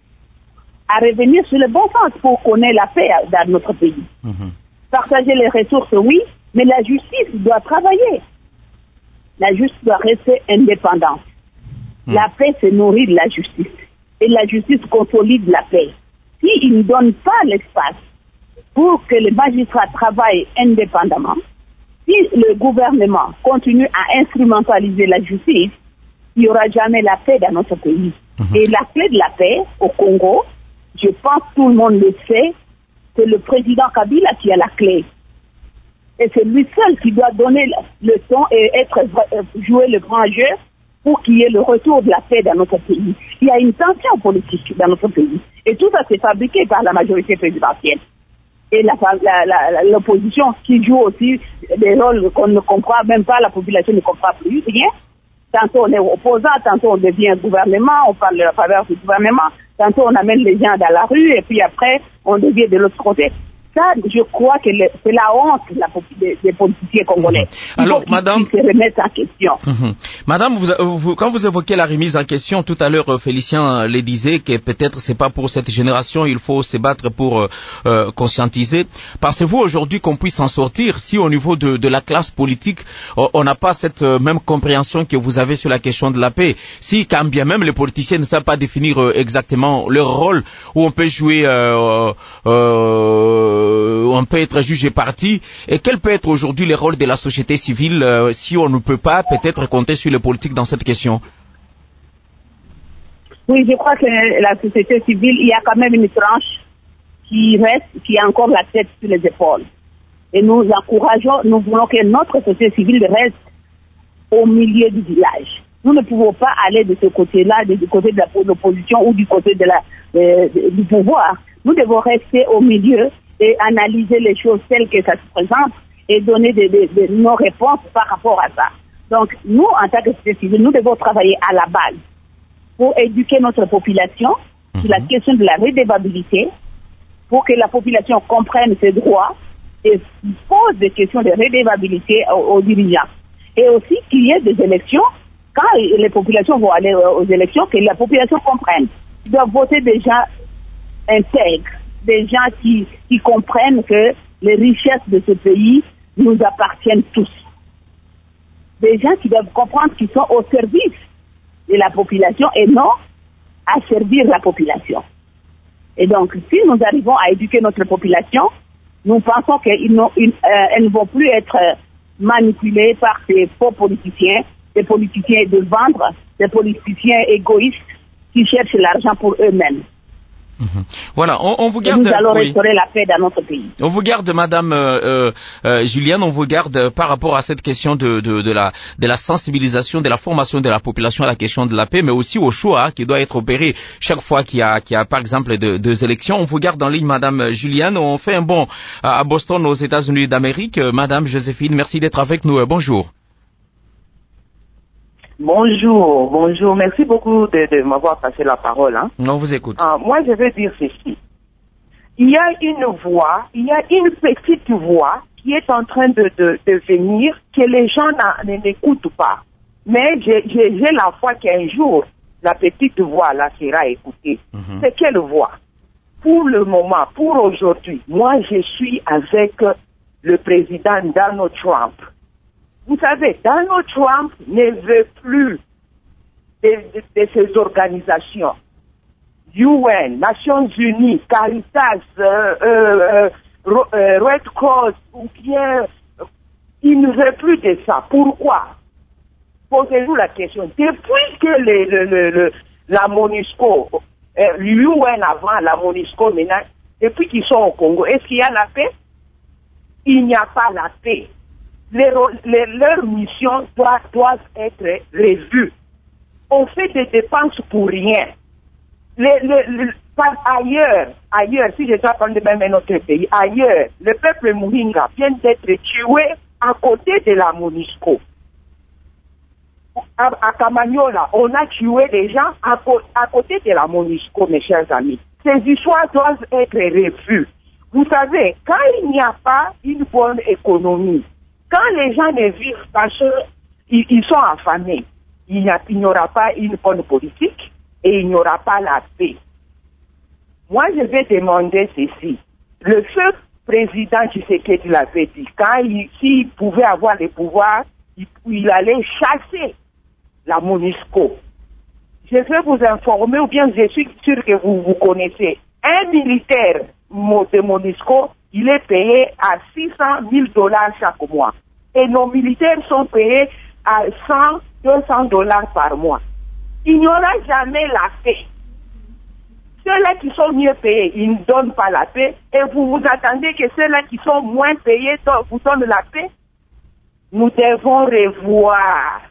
À revenir sur le bon sens pour qu'on ait la paix dans notre pays. Partager les ressources, oui, mais la justice doit travailler. La justice doit rester indépendante. La paix se nourrit de la justice. Et la justice consolide la paix. S'ils ne donnent pas l'espace pour que les magistrats travaillent indépendamment, si le gouvernement continue à instrumentaliser la justice, il n'y aura jamais la paix dans notre pays. Et la clé de la paix au Congo, je pense que tout le monde le sait, c'est le président Kabila qui a la clé. Et c'est lui seul qui doit donner le ton et jouer le grand jeu pour qu'il y ait le retour de la paix dans notre pays. Il y a une tension politique dans notre pays. Et tout ça, c'est fabriqué par la majorité présidentielle. Et l'opposition qui joue aussi des rôles qu'on ne comprend même pas, la population ne comprend plus rien. Tantôt on est opposant, tantôt on devient gouvernement, on parle de la faveur du gouvernement, tantôt on amène les gens dans la rue et puis après on devient de l'autre côté. Ça, je crois que c'est la honte des politiciens congolais. Alors, madame, se remettent en question. Madame, quand vous évoquez la remise en question, tout à l'heure, Félicien le disait que peut-être c'est pas pour cette génération, il faut se battre pour conscientiser. Pensez-vous aujourd'hui qu'on puisse en sortir si au niveau de la classe politique, on n'a pas cette même compréhension que vous avez sur la question de la paix? Si, quand bien même les politiciens ne savent pas définir exactement leur rôle, où on peut jouer on peut être juge et parti, et quel peut être aujourd'hui le rôle de la société civile si on ne peut pas peut-être compter sur les politiques dans cette question? Oui, je crois que la société civile, il y a quand même une tranche qui reste, qui a encore la tête sur les épaules. Et nous encourageons, nous voulons que notre société civile reste au milieu du village. Nous ne pouvons pas aller de ce côté-là, du côté de l'opposition ou du côté du pouvoir. Nous devons rester au milieu et analyser les choses telles que ça se présente et donner nos réponses par rapport à ça. Donc, nous, en tant que société civile, nous devons travailler à la base pour éduquer notre population sur la question de la redevabilité, pour que la population comprenne ses droits et pose des questions de redevabilité aux dirigeants. Et aussi qu'il y ait des élections, quand les populations vont aller aux élections, que la population comprenne. Ils doivent voter des gens intègres, des gens qui comprennent que les richesses de ce pays nous appartiennent tous. Des gens qui doivent comprendre qu'ils sont au service de la population et non à servir la population. Et donc, si nous arrivons à éduquer notre population, nous pensons qu'elles ne vont plus être manipulées par ces faux politiciens, des politiciens de vendre, des politiciens égoïstes qui cherchent l'argent pour eux-mêmes. Voilà, on vous garde. Et nous allons restaurer la paix dans notre pays. On vous garde, Madame Juliane, on vous garde par rapport à cette question de la sensibilisation, de la formation de la population à la question de la paix, mais aussi au choix qui doit être opéré chaque fois qu'il y a par exemple des élections. On vous garde en ligne, Madame Juliane. On fait un bond à Boston, aux États-Unis d'Amérique. Madame Joséphine, merci d'être avec nous. Bonjour. Bonjour. Merci beaucoup de m'avoir passé la parole. On vous écoute. Moi, je vais dire ceci. Il y a une petite voix qui est en train de venir, que les gens n'écoutent pas. Mais j'ai la foi qu'un jour, la petite voix là sera écoutée. C'est quelle voix? Pour le moment, pour aujourd'hui, moi, je suis avec le président Donald Trump. Vous savez, Donald Trump ne veut plus de ces organisations. UN, Nations Unies, Caritas, Red Cross, ou bien, il ne veut plus de ça. Pourquoi? Posez-vous la question. Depuis que la MONUSCO, l'UN avant, la MONUSCO maintenant, depuis qu'ils sont au Congo, est-ce qu'il y a la paix? Il n'y a pas la paix. Leurs missions doivent être revues. on fait des dépenses pour rien. Ailleurs, si je dois prendre même un autre pays, ailleurs, le peuple Muhinga vient d'être tué à côté de la MONUSCO. À Kamanyola, on a tué des gens à côté de la MONUSCO, mes chers amis. Ces histoires doivent être revues. Vous savez, quand il n'y a pas une bonne économie, quand les gens ne vivent pas ils sont affamés, il n'y aura pas une bonne politique et il n'y aura pas la paix. Moi, je vais demander ceci. Le feu président Tshisekedi l'avait dit, s'il pouvait avoir les pouvoirs, il allait chasser la MONUSCO. Je vais vous informer, ou bien je suis sûr que vous connaissez, un militaire de MONUSCO, il est payé à $600,000 chaque mois. Et nos militaires sont payés à $100-200 par mois. Il n'y aura jamais la paix. Ceux-là qui sont mieux payés, ils ne donnent pas la paix. Et vous attendez que ceux-là qui sont moins payés vous donnent la paix? Nous devons revoir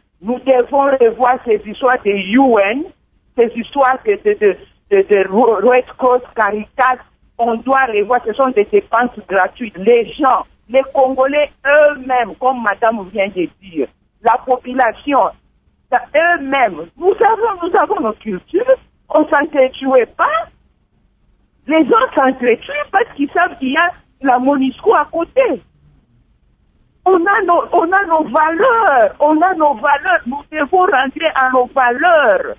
ces histoires de UN, ces histoires de Red Cross, Caritas. On doit revoir, ce sont des dépenses gratuites. Les gens, les Congolais eux-mêmes, comme madame vient de dire, la population, eux-mêmes, nous avons nos cultures, on ne s'entretue pas. Les gens s'entretuent parce qu'ils savent qu'il y a la MONUSCO à côté. On a nos valeurs, nous devons rentrer à nos valeurs.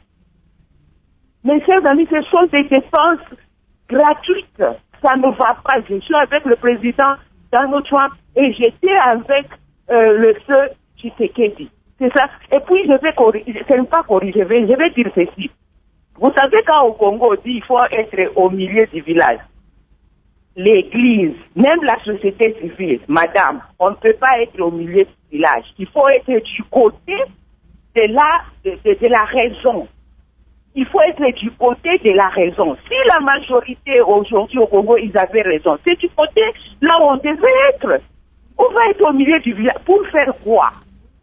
Mes chers amis, ce sont des dépenses gratuites. Ça ne va pas. Je suis avec le président Donald Trump et j'étais avec le feu Tshisekedi. C'est ça. Et puis je vais corriger, je vais dire ceci. Vous savez, quand au Congo on dit qu'il faut être au milieu du village, l'église, même la société civile, madame, on ne peut pas être au milieu du village. Il faut être du côté de la raison. Il faut être du côté de la raison. Si la majorité aujourd'hui au Congo, ils avaient raison, c'est du côté là où on devait être. On va être au milieu du village. Pour faire quoi?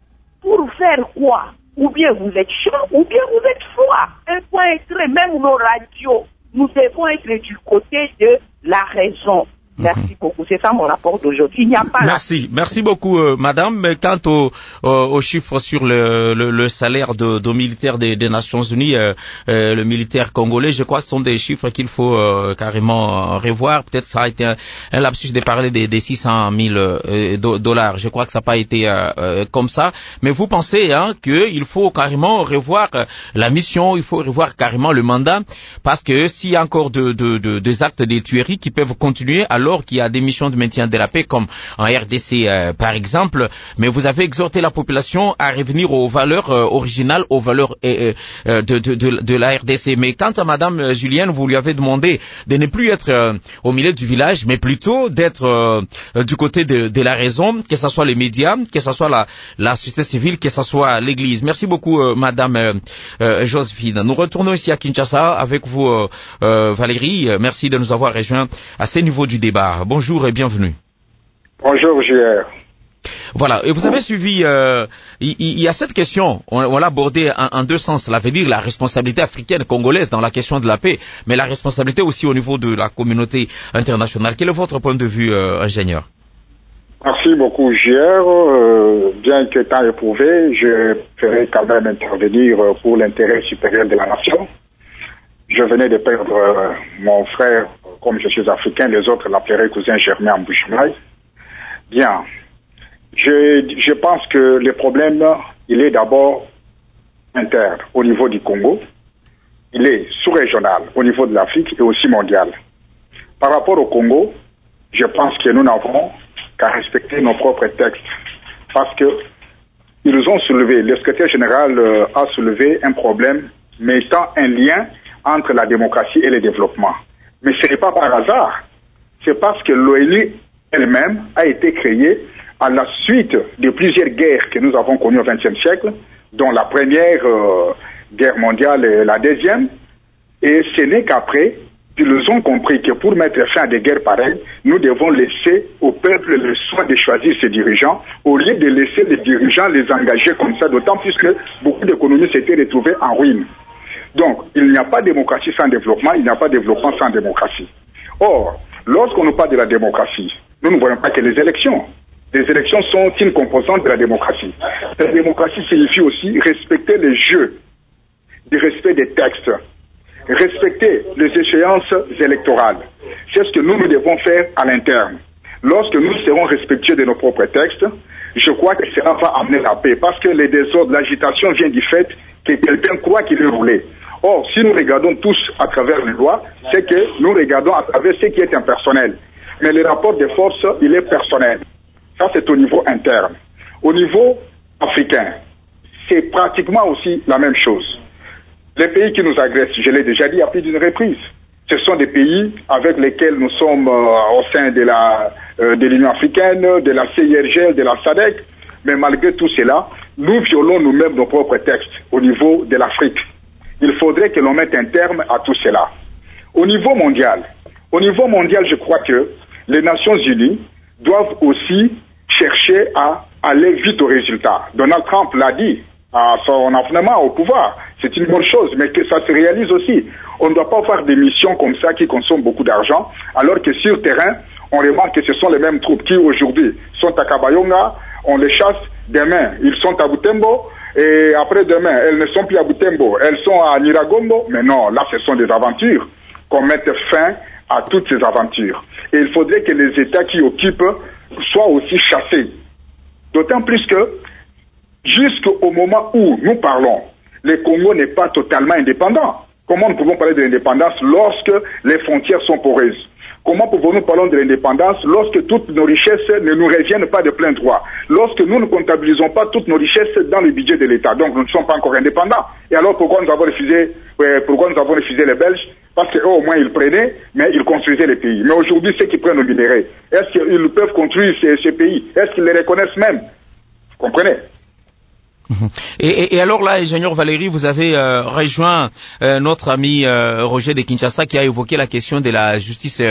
Ou bien vous êtes chaud, ou bien vous êtes froid. Un point est très, même nos radios, nous devons être du côté de la raison. Merci beaucoup. C'est ça mon rapport d'aujourd'hui. Il n'y a pas. Merci beaucoup, madame. Mais quant aux chiffres sur le salaire de militaires des Nations Unies, le militaire congolais, je crois que ce sont des chiffres qu'il faut carrément revoir. Peut-être ça a été un lapsus de parler des $600,000. Je crois que ça n'a pas été comme ça. Mais vous pensez qu'il faut carrément revoir la mission, il faut revoir carrément le mandat, parce que s'il y a encore des actes de tuerie qui peuvent continuer, alors qu'il y a des missions de maintien de la paix comme en RDC par exemple, mais vous avez exhorté la population à revenir aux valeurs originales, aux valeurs de la RDC. Mais quant à madame Julienne, vous lui avez demandé de ne plus être au milieu du village, mais plutôt d'être du côté de la raison, que ce soit les médias, que ce soit la société civile, que ce soit l'église. Merci beaucoup madame Joséphine. Nous retournons ici à Kinshasa avec vous Valérie. Merci de nous avoir rejoints à ce niveau du débat. Bonjour et bienvenue. Bonjour, JR. Voilà, et vous avez suivi, il y a cette question, on l'a abordée en deux sens, cela veut dire la responsabilité africaine, congolaise dans la question de la paix, mais la responsabilité aussi au niveau de la communauté internationale. Quel est votre point de vue, ingénieur? Merci beaucoup, JR. Bien que temps éprouvé, je ferai quand même intervenir pour l'intérêt supérieur de la nation. Je venais de perdre mon frère, comme je suis africain, les autres l'appelleraient cousin Germain en Bushmaï. Bien. Je pense que le problème, il est d'abord interne au niveau du Congo. Il est sous-régional au niveau de l'Afrique et aussi mondial. Par rapport au Congo, je pense que nous n'avons qu'à respecter nos propres textes. Parce que ils ont soulevé, le secrétaire général a soulevé un problème mettant un lien entre la démocratie et le développement. Mais ce n'est pas par hasard. C'est parce que l'ONU elle-même a été créée à la suite de plusieurs guerres que nous avons connues au XXe siècle, dont la première guerre mondiale et la deuxième. Et ce n'est qu'après Ils ont compris que pour mettre fin à des guerres pareilles, nous devons laisser au peuple le soin de choisir ses dirigeants, au lieu de laisser les dirigeants les engager comme ça, d'autant plus que beaucoup d'économies s'étaient retrouvées en ruine. Donc, il n'y a pas de démocratie sans développement, il n'y a pas de développement sans démocratie. Or, lorsqu'on nous parle de la démocratie, nous ne voyons pas que les élections. Les élections sont une composante de la démocratie. La démocratie signifie aussi respecter les jeux, du respect des textes, respecter les échéances électorales. C'est ce que nous devons faire à l'interne. Lorsque nous serons respectueux de nos propres textes, je crois que cela va amener la paix, parce que les désordres, l'agitation vient du fait que quelqu'un croit qu'il est roulé. Or, si nous regardons tous à travers les lois, c'est que nous regardons à travers ce qui est impersonnel. Mais le rapport de force, il est personnel. Ça, c'est au niveau interne. Au niveau africain, c'est pratiquement aussi la même chose. Les pays qui nous agressent, je l'ai déjà dit à plus d'une reprise, ce sont des pays avec lesquels nous sommes au sein de l'Union africaine, de la CIRGL, de la SADC, mais malgré tout cela, nous violons nous-mêmes nos propres textes au niveau de l'Afrique. Il faudrait que l'on mette un terme à tout cela. Au niveau mondial, je crois que les Nations Unies doivent aussi chercher à aller vite au résultat. Donald Trump l'a dit à son avènement au pouvoir. C'est une bonne chose, mais que ça se réalise aussi. On ne doit pas faire des missions comme ça qui consomment beaucoup d'argent, alors que sur le terrain, on remarque que ce sont les mêmes troupes qui aujourd'hui sont à Kabayonga, on les chasse, demain ils sont à Butembo, et après-demain elles ne sont plus à Butembo, elles sont à Nyiragongo, mais non, là ce sont des aventures. Qu'on mette fin à toutes ces aventures. Et il faudrait que les États qui occupent soient aussi chassés. D'autant plus que, jusqu'au moment où nous parlons, le Congo n'est pas totalement indépendant. Comment nous pouvons parler de l'indépendance lorsque les frontières sont poreuses? Comment pouvons-nous parler de l'indépendance lorsque toutes nos richesses ne nous reviennent pas de plein droit? Lorsque nous ne comptabilisons pas toutes nos richesses dans le budget de l'État. Donc nous ne sommes pas encore indépendants. Et alors pourquoi nous avons refusé les Belges? Parce qu'eux au moins ils prenaient, mais ils construisaient les pays. Mais aujourd'hui ceux qui prennent nos minéraux, est-ce qu'ils peuvent construire ces pays? Est-ce qu'ils les reconnaissent même? Vous comprenez? Et alors là, ingénieur Valérie, vous avez rejoint notre ami Roger de Kinshasa qui a évoqué la question de la justice,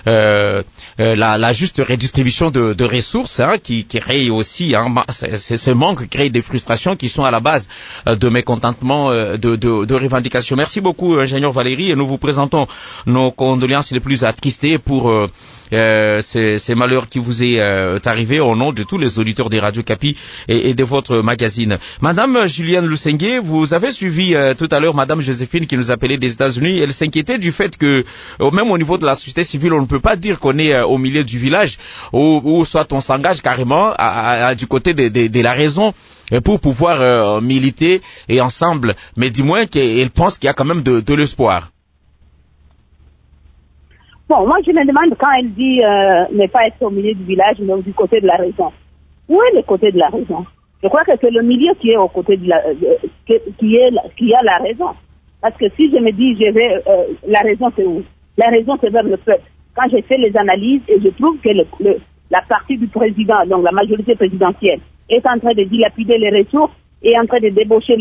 la juste redistribution de ressources, hein, qui crée aussi, hein, ce manque crée des frustrations qui sont à la base de mécontentement, de revendications. Merci beaucoup, ingénieur Valérie, et nous vous présentons nos condoléances les plus attristées pour ces malheurs qui vous est arrivé au nom de tous les auditeurs des Radio Kapi et de votre magazine. Madame Julienne Lusengue, vous avez suivi tout à l'heure Madame Joséphine qui nous appelait des États-Unis. Elle s'inquiétait du fait que même au niveau de la société civile, on ne peut pas dire qu'on est au milieu du village ou soit on s'engage carrément du côté de la raison pour pouvoir militer et ensemble. Mais du moins qu'elle pense qu'il y a quand même de l'espoir. Bon, moi je me demande quand elle dit ne pas être au milieu du village, mais du côté de la raison. Où est le côté de la raison? Je crois que c'est le milieu qui est au côté de qui a la raison. Parce que si je me dis la raison c'est où? La raison c'est vers le peuple. Quand j'ai fait les analyses et je trouve que la partie du président, donc la majorité présidentielle, est en train de dilapider les ressources, est en train de débaucher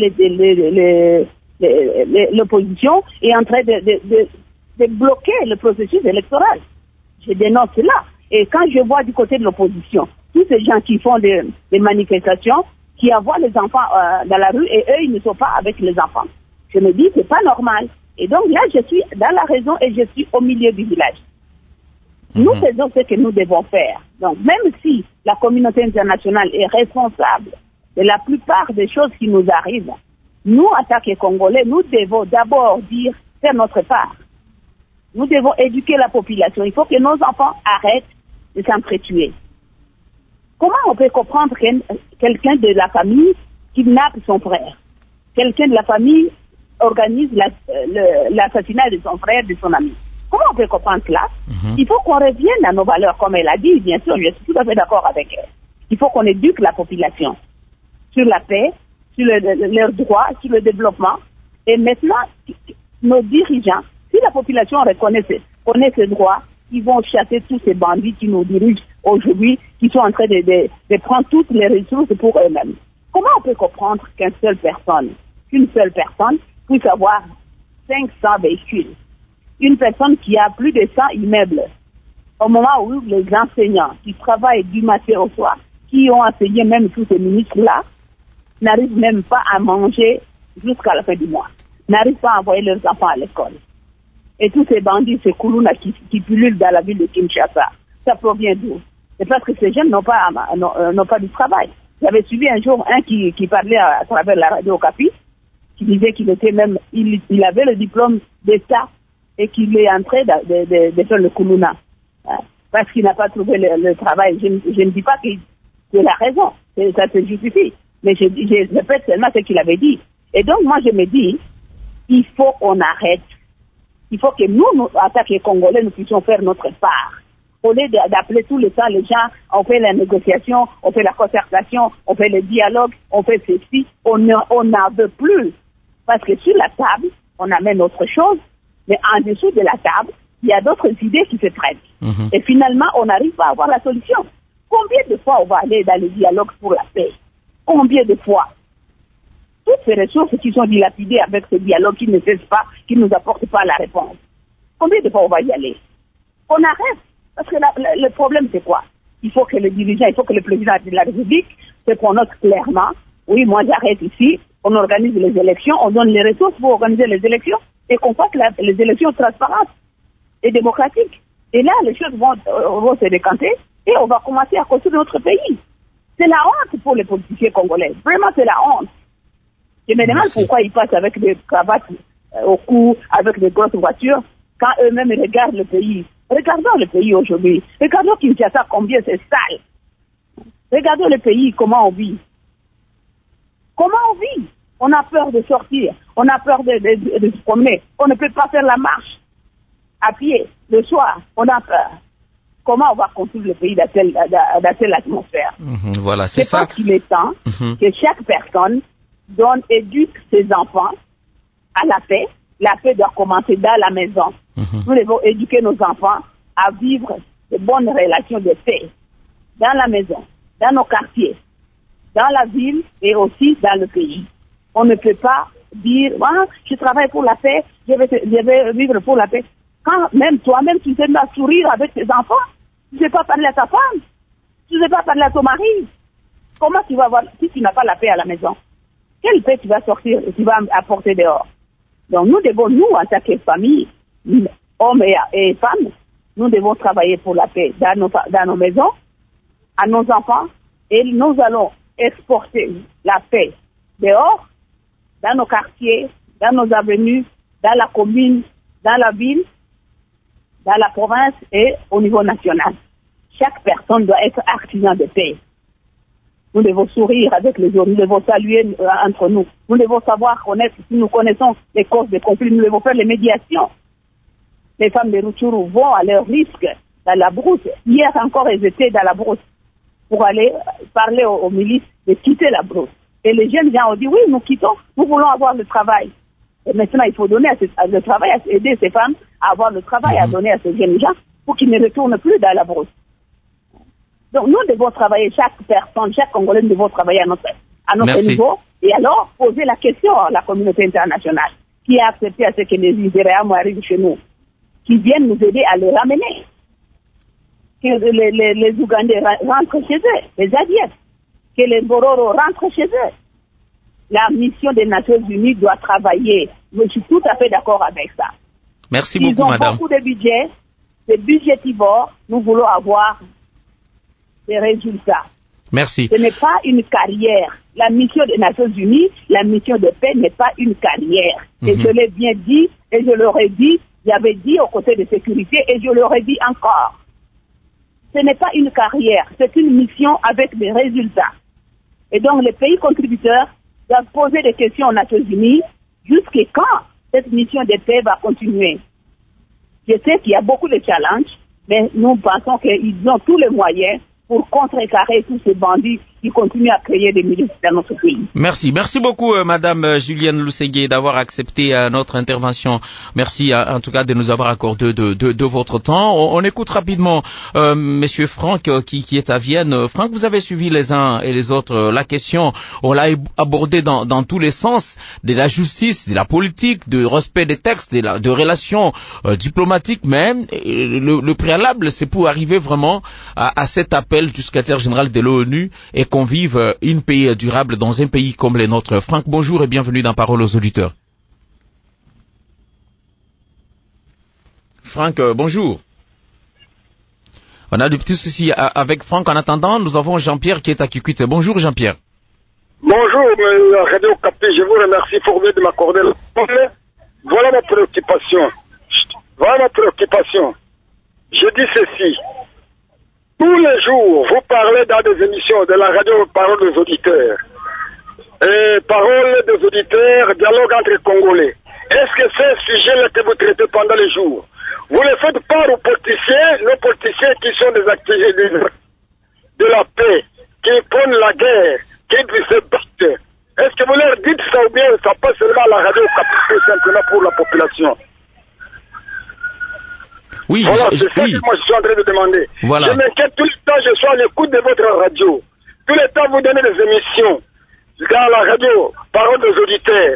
l'opposition, est en train de bloquer le processus électoral. Je dénonce cela. Et quand je vois du côté de l'opposition, tous ces gens qui font des manifestations, qui envoient les enfants dans la rue et eux, ils ne sont pas avec les enfants. Je me dis, c'est pas normal. Et donc là, je suis dans la raison et je suis au milieu du village. Nous faisons ce que nous devons faire. Donc même si la communauté internationale est responsable de la plupart des choses qui nous arrivent, nous, en tant que Congolais, nous devons d'abord faire notre part. Nous devons éduquer la population. Il faut que nos enfants arrêtent de s'entretuer. Comment on peut comprendre quelqu'un de la famille kidnappe son frère? Quelqu'un de la famille organise l'assassinat de son frère, de son ami. Comment on peut comprendre cela? Il faut qu'on revienne à nos valeurs, comme elle a dit, bien sûr, je suis tout à fait d'accord avec elle. Il faut qu'on éduque la population sur la paix, sur leurs droits, sur le développement. Et maintenant, nos dirigeants, si la population connaît ses droits, ils vont chasser tous ces bandits qui nous dirigent aujourd'hui, qui sont en train de prendre toutes les ressources pour eux-mêmes. Comment on peut comprendre qu'une seule personne puisse avoir 500 véhicules? une personne qui a plus de 100 immeubles, au moment où les enseignants qui travaillent du matin au soir, qui ont enseigné même tous ces ministres-là, n'arrivent même pas à manger jusqu'à la fin du mois, n'arrivent pas à envoyer leurs enfants à l'école. Et tous ces bandits, ces Koulouna qui pullulent dans la ville de Kinshasa, ça provient d'où? C'est parce que ces jeunes n'ont pas du travail. J'avais suivi un jour un qui parlait à travers la radio Okapi, qui disait qu'il était même, il avait le diplôme d'État et qu'il est en train de faire le Koulouna. Parce qu'il n'a pas trouvé le travail. Je ne dis pas qu'il a raison, ça se justifie. Mais je répète seulement ce qu'il avait dit. Et donc moi je me dis, il faut qu'on arrête. Il faut que nous, en tant que Congolais, nous puissions faire notre part. Au lieu d'appeler tout le temps les gens, on fait la négociation, on fait la concertation, on fait le dialogue, on fait ceci, on n'en veut plus. Parce que sur la table, on amène autre chose, mais en dessous de la table, il y a d'autres idées qui se prennent. Et finalement, on n'arrive pas à avoir la solution. Combien de fois on va aller dans le dialogue pour la paix? Combien de fois? Toutes ces ressources qui sont dilapidées avec ce dialogue qui ne cesse pas, qui ne nous apporte pas la réponse. Combien de fois on va y aller? On arrête. Parce que le problème, c'est quoi? Il faut que le dirigeant, il faut que le président de la République se prononce clairement. Oui, moi j'arrête ici, on organise les élections, on donne les ressources pour organiser les élections et qu'on fasse les élections transparentes et démocratiques. Et là, les choses vont se décanter et on va commencer à construire notre pays. C'est la honte pour les politiciens congolais. Vraiment, c'est la honte. Je me demande pourquoi ils passent avec des cravates au cou, avec des grosses voitures, quand eux-mêmes regardent le pays. Regardons le pays aujourd'hui. Regardons Kinshasa, combien c'est sale. Regardons le pays, comment on vit. Comment on vit? On a peur de sortir. On a peur de se promener. On ne peut pas faire la marche à pied le soir. On a peur. Comment on va construire le pays dans telle atmosphère? Voilà, c'est ça. Je pense qu'il est temps que chaque personne éduque ses enfants à la paix. La paix doit commencer dans la maison. Nous devons éduquer nos enfants à vivre de bonnes relations de paix dans la maison, dans nos quartiers, dans la ville et aussi dans le pays. On ne peut pas dire, je travaille pour la paix, je vais vivre pour la paix. Quand même toi-même tu sais pas sourire avec tes enfants, tu ne sais pas parler à ta femme, tu ne sais pas parler à ton mari. Comment tu vas voir si tu n'as pas la paix à la maison? Quelle paix tu vas sortir et tu vas apporter dehors? Donc nous devons, nous en tant que famille, hommes et femmes, nous devons travailler pour la paix dans nos maisons, à nos enfants, et nous allons exporter la paix dehors, dans nos quartiers, dans nos avenues, dans la commune, dans la ville, dans la province et au niveau national. Chaque personne doit être artisan de paix. Nous devons sourire avec les autres, nous devons saluer entre nous. Nous devons savoir connaître, si nous connaissons les causes des conflits, nous devons faire les médiations. Les femmes de Rutshuru vont à leur risque dans la brousse. Hier encore, elles étaient dans la brousse pour aller parler aux milices de quitter la brousse. Et les jeunes gens ont dit, oui, nous quittons, nous voulons avoir le travail. Et maintenant, il faut donner le travail, aider ces femmes à avoir le travail, à donner à ces jeunes gens pour qu'ils ne retournent plus dans la brousse. Donc nous devons travailler, chaque personne, chaque Congolais, nous devons travailler à notre niveau et alors poser la question à la communauté internationale qui a accepté à ce que les Libériens arrivent chez nous, qui viennent nous aider à les ramener, que les Ougandais rentrent chez eux, les Adiès, que les Bororo rentrent chez eux. La mission des Nations Unies doit travailler. Je suis tout à fait d'accord avec ça. Merci beaucoup, madame. Ils ont beaucoup de budget, c'est budgétivore, nous voulons avoir des résultats. Merci. Ce n'est pas une carrière. La mission des Nations Unies, la mission de paix n'est pas une carrière. Et je l'ai bien dit, et je l'aurais dit, j'avais dit au côté de sécurité, et je l'aurais dit encore. Ce n'est pas une carrière, c'est une mission avec des résultats. Et donc les pays contributeurs doivent poser des questions aux Nations Unies, jusqu'à quand cette mission de paix va continuer. Je sais qu'il y a beaucoup de challenges, mais nous pensons qu'ils ont tous les moyens pour contrecarrer tous ces bandits qui continue à créer des milices dans notre pays. Merci beaucoup Madame Julienne Lusségué d'avoir accepté notre intervention. Merci en tout cas de nous avoir accordé de votre temps. On écoute rapidement Monsieur Franck qui est à Vienne. Franck, vous avez suivi les uns et les autres la question. On l'a abordée dans tous les sens, de la justice, de la politique, de respect des textes, de relations diplomatiques même. Le préalable, c'est pour arriver vraiment à cet appel du secrétaire général de l'ONU et qu'on vive une paix durable dans un pays comme le nôtre. Franck, bonjour et bienvenue dans Parole aux auditeurs. Franck, bonjour. On a de petits soucis avec Franck. En attendant, nous avons Jean-Pierre qui est à Kikwit. Bonjour Jean-Pierre. Bonjour Radio Capi, je vous remercie fort bien de m'accorder le temps. Voilà ma préoccupation. Je dis ceci. Tous les jours, vous parlez dans des émissions de la radio Parole des auditeurs. Parole des auditeurs, dialogue entre Congolais. Est-ce que c'est un sujet-là que vous traitez pendant les jours? Vous le faites part aux politiciens, nos politiciens qui sont des activistes de la paix, qui prennent la guerre, qui se battent. Est-ce que vous leur dites ça ou bien ça passe seulement à la radio tout simplement pour la population? Oui, voilà, c'est ça que moi je suis en train de demander. Voilà. Je m'inquiète tout le temps, je suis à l'écoute de votre radio. Tout le temps vous donnez des émissions dans la radio, Parole des auditeurs,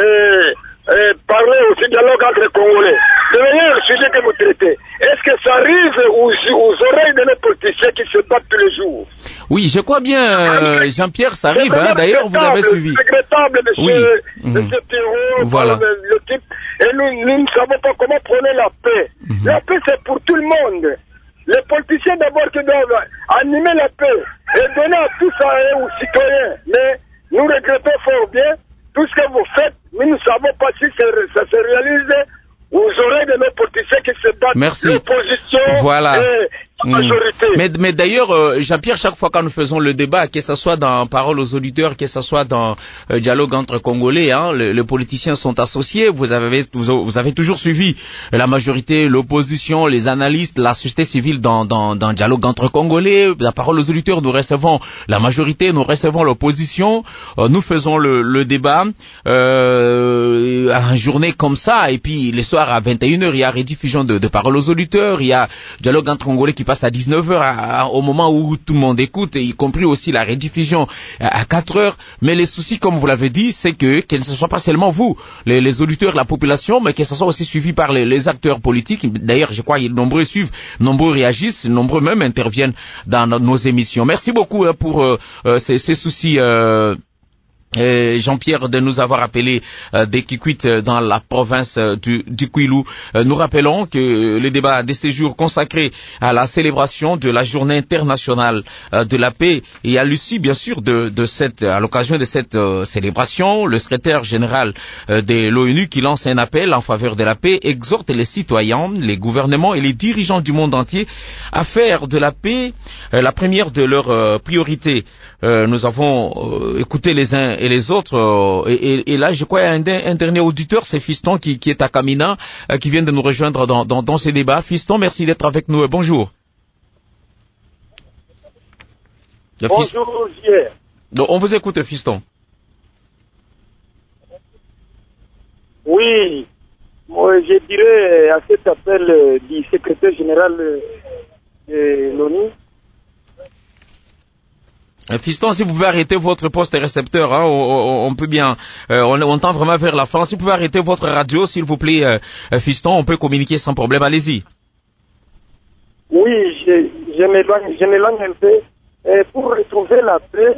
parler aussi dialogue entre Congolais. C'est le sujet que vous traitez. Est-ce que ça arrive aux oreilles de nos politiciens qui se battent tous les jours? Oui, je crois bien, Jean-Pierre, ça arrive. D'ailleurs, vous avez suivi. C'est regrettable, monsieur Thérault, voilà. Le type. Et nous ne savons pas comment prôner la paix. La paix, c'est pour tout le monde. Les politiciens, d'abord, qui doivent animer la paix et donner à tout ça aux citoyens. Mais nous regrettons fort bien tout ce que vous faites. Nous ne savons pas si ça se réalise aux oreilles de nos politiciens qui se battent. Merci. L'opposition voilà. et la majorité. Mais d'ailleurs, Jean-Pierre, chaque fois que nous faisons le débat, que ce soit dans Parole aux auditeurs, que ce soit dans dialogue entre Congolais, les politiciens sont associés. Vous avez toujours suivi la majorité, l'opposition, les analystes, la société civile dans dialogue entre Congolais. La Parole aux auditeurs, nous recevons la majorité, nous recevons l'opposition. Nous faisons le débat à une journée comme ça, et puis les soirs à 21h, il y a rediffusion de Parole aux auditeurs, il y a dialogue entre Congolais qui passe à 19h au moment où tout le monde écoute, y compris aussi la rediffusion à 4h. Mais les soucis, comme vous l'avez dit, c'est que ne soit pas seulement vous, les auditeurs, la population, mais que ce soit aussi suivi par les acteurs politiques. D'ailleurs, je crois que nombreux suivent, nombreux réagissent, nombreux même interviennent dans nos émissions. Merci beaucoup pour ces soucis. Jean-Pierre, de nous avoir appelé des Kikwit dans la province du Kwilu. Nous rappelons que le débat de ces jours consacré à la célébration de la journée internationale de la paix et à l'issue bien sûr à l'occasion de cette célébration, le secrétaire général de l'ONU qui lance un appel en faveur de la paix exhorte les citoyens, les gouvernements et les dirigeants du monde entier à faire de la paix la première de leurs priorités. Nous avons écouté les uns et les autres et là je crois qu'il y a un dernier auditeur, c'est Fiston qui est à Kamina, qui vient de nous rejoindre dans ces débats. Fiston, merci d'être avec nous. Bonjour. Bonjour, Pierre. On vous écoute, Fiston. Oui, moi je dirais à cet appel du secrétaire général de l'ONU. Fiston, si vous pouvez arrêter votre poste récepteur, on peut bien, on tend vraiment vers la fin. Si vous pouvez arrêter votre radio, s'il vous plaît, Fiston, on peut communiquer sans problème. Allez-y. Oui, je m'éloigne un peu. Pour retrouver la paix,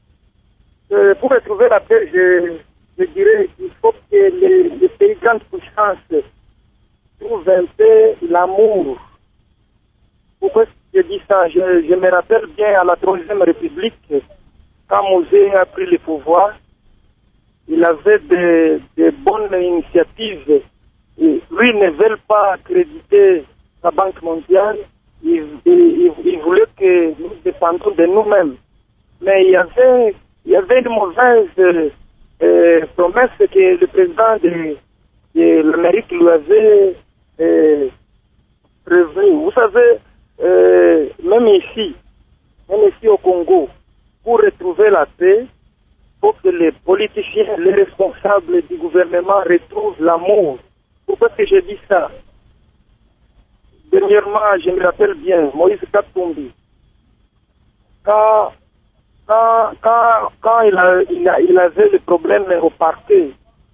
je dirais qu'il faut que les pays grandes puissances trouvent un peu l'amour. Pourquoi je dis ça? Je me rappelle bien à la Troisième République, quand Mosé a pris le pouvoir, il avait de bonnes initiatives. Et lui ne veut pas accréditer la Banque mondiale. Il voulait que nous dépendions de nous-mêmes. Mais il y avait une mauvaise promesse que le président de l'Amérique lui avait prévue. Vous savez, même ici au Congo, pour retrouver la paix, il faut que les politiciens, les responsables du gouvernement retrouvent l'amour. Pourquoi est-ce que je dis ça? Dernièrement, je me rappelle bien, Moïse Katumbi, quand il avait le problème au parquet.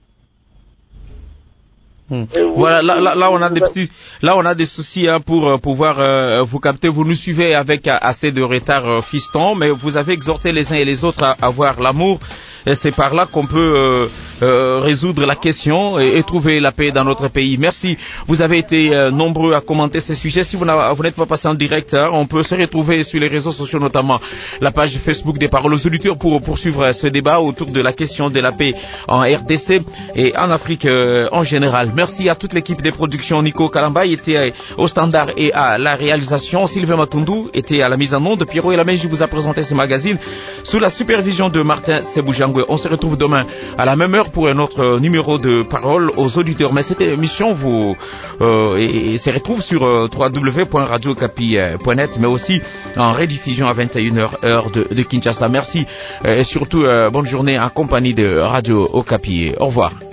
Voilà, là on a des soucis pour pouvoir vous capter. Vous nous suivez avec assez de retard, fiston, mais vous avez exhorté les uns et les autres à avoir l'amour. Et c'est par là qu'on peut résoudre la question et trouver la paix dans notre pays. Merci. Vous avez été nombreux à commenter ces sujets. Si vous n'êtes pas passé en direct, on peut se retrouver sur les réseaux sociaux, notamment la page Facebook des Paroles aux auditeurs pour poursuivre ce débat autour de la question de la paix en RDC et en Afrique en général. Merci à toute l'équipe des productions. Nico Kalamba était au standard et à la réalisation. Sylvain Matundu était à la mise en onde. Pierrot Elamèche vous a présenté ce magazine sous la supervision de Martin Seboujan. On se retrouve demain à la même heure pour un autre numéro de Parole aux auditeurs. Mais cette émission se retrouve sur www.radiocapi.net, mais aussi en rediffusion à 21h heure de Kinshasa. Merci et surtout bonne journée en compagnie de Radio Okapi. Au revoir.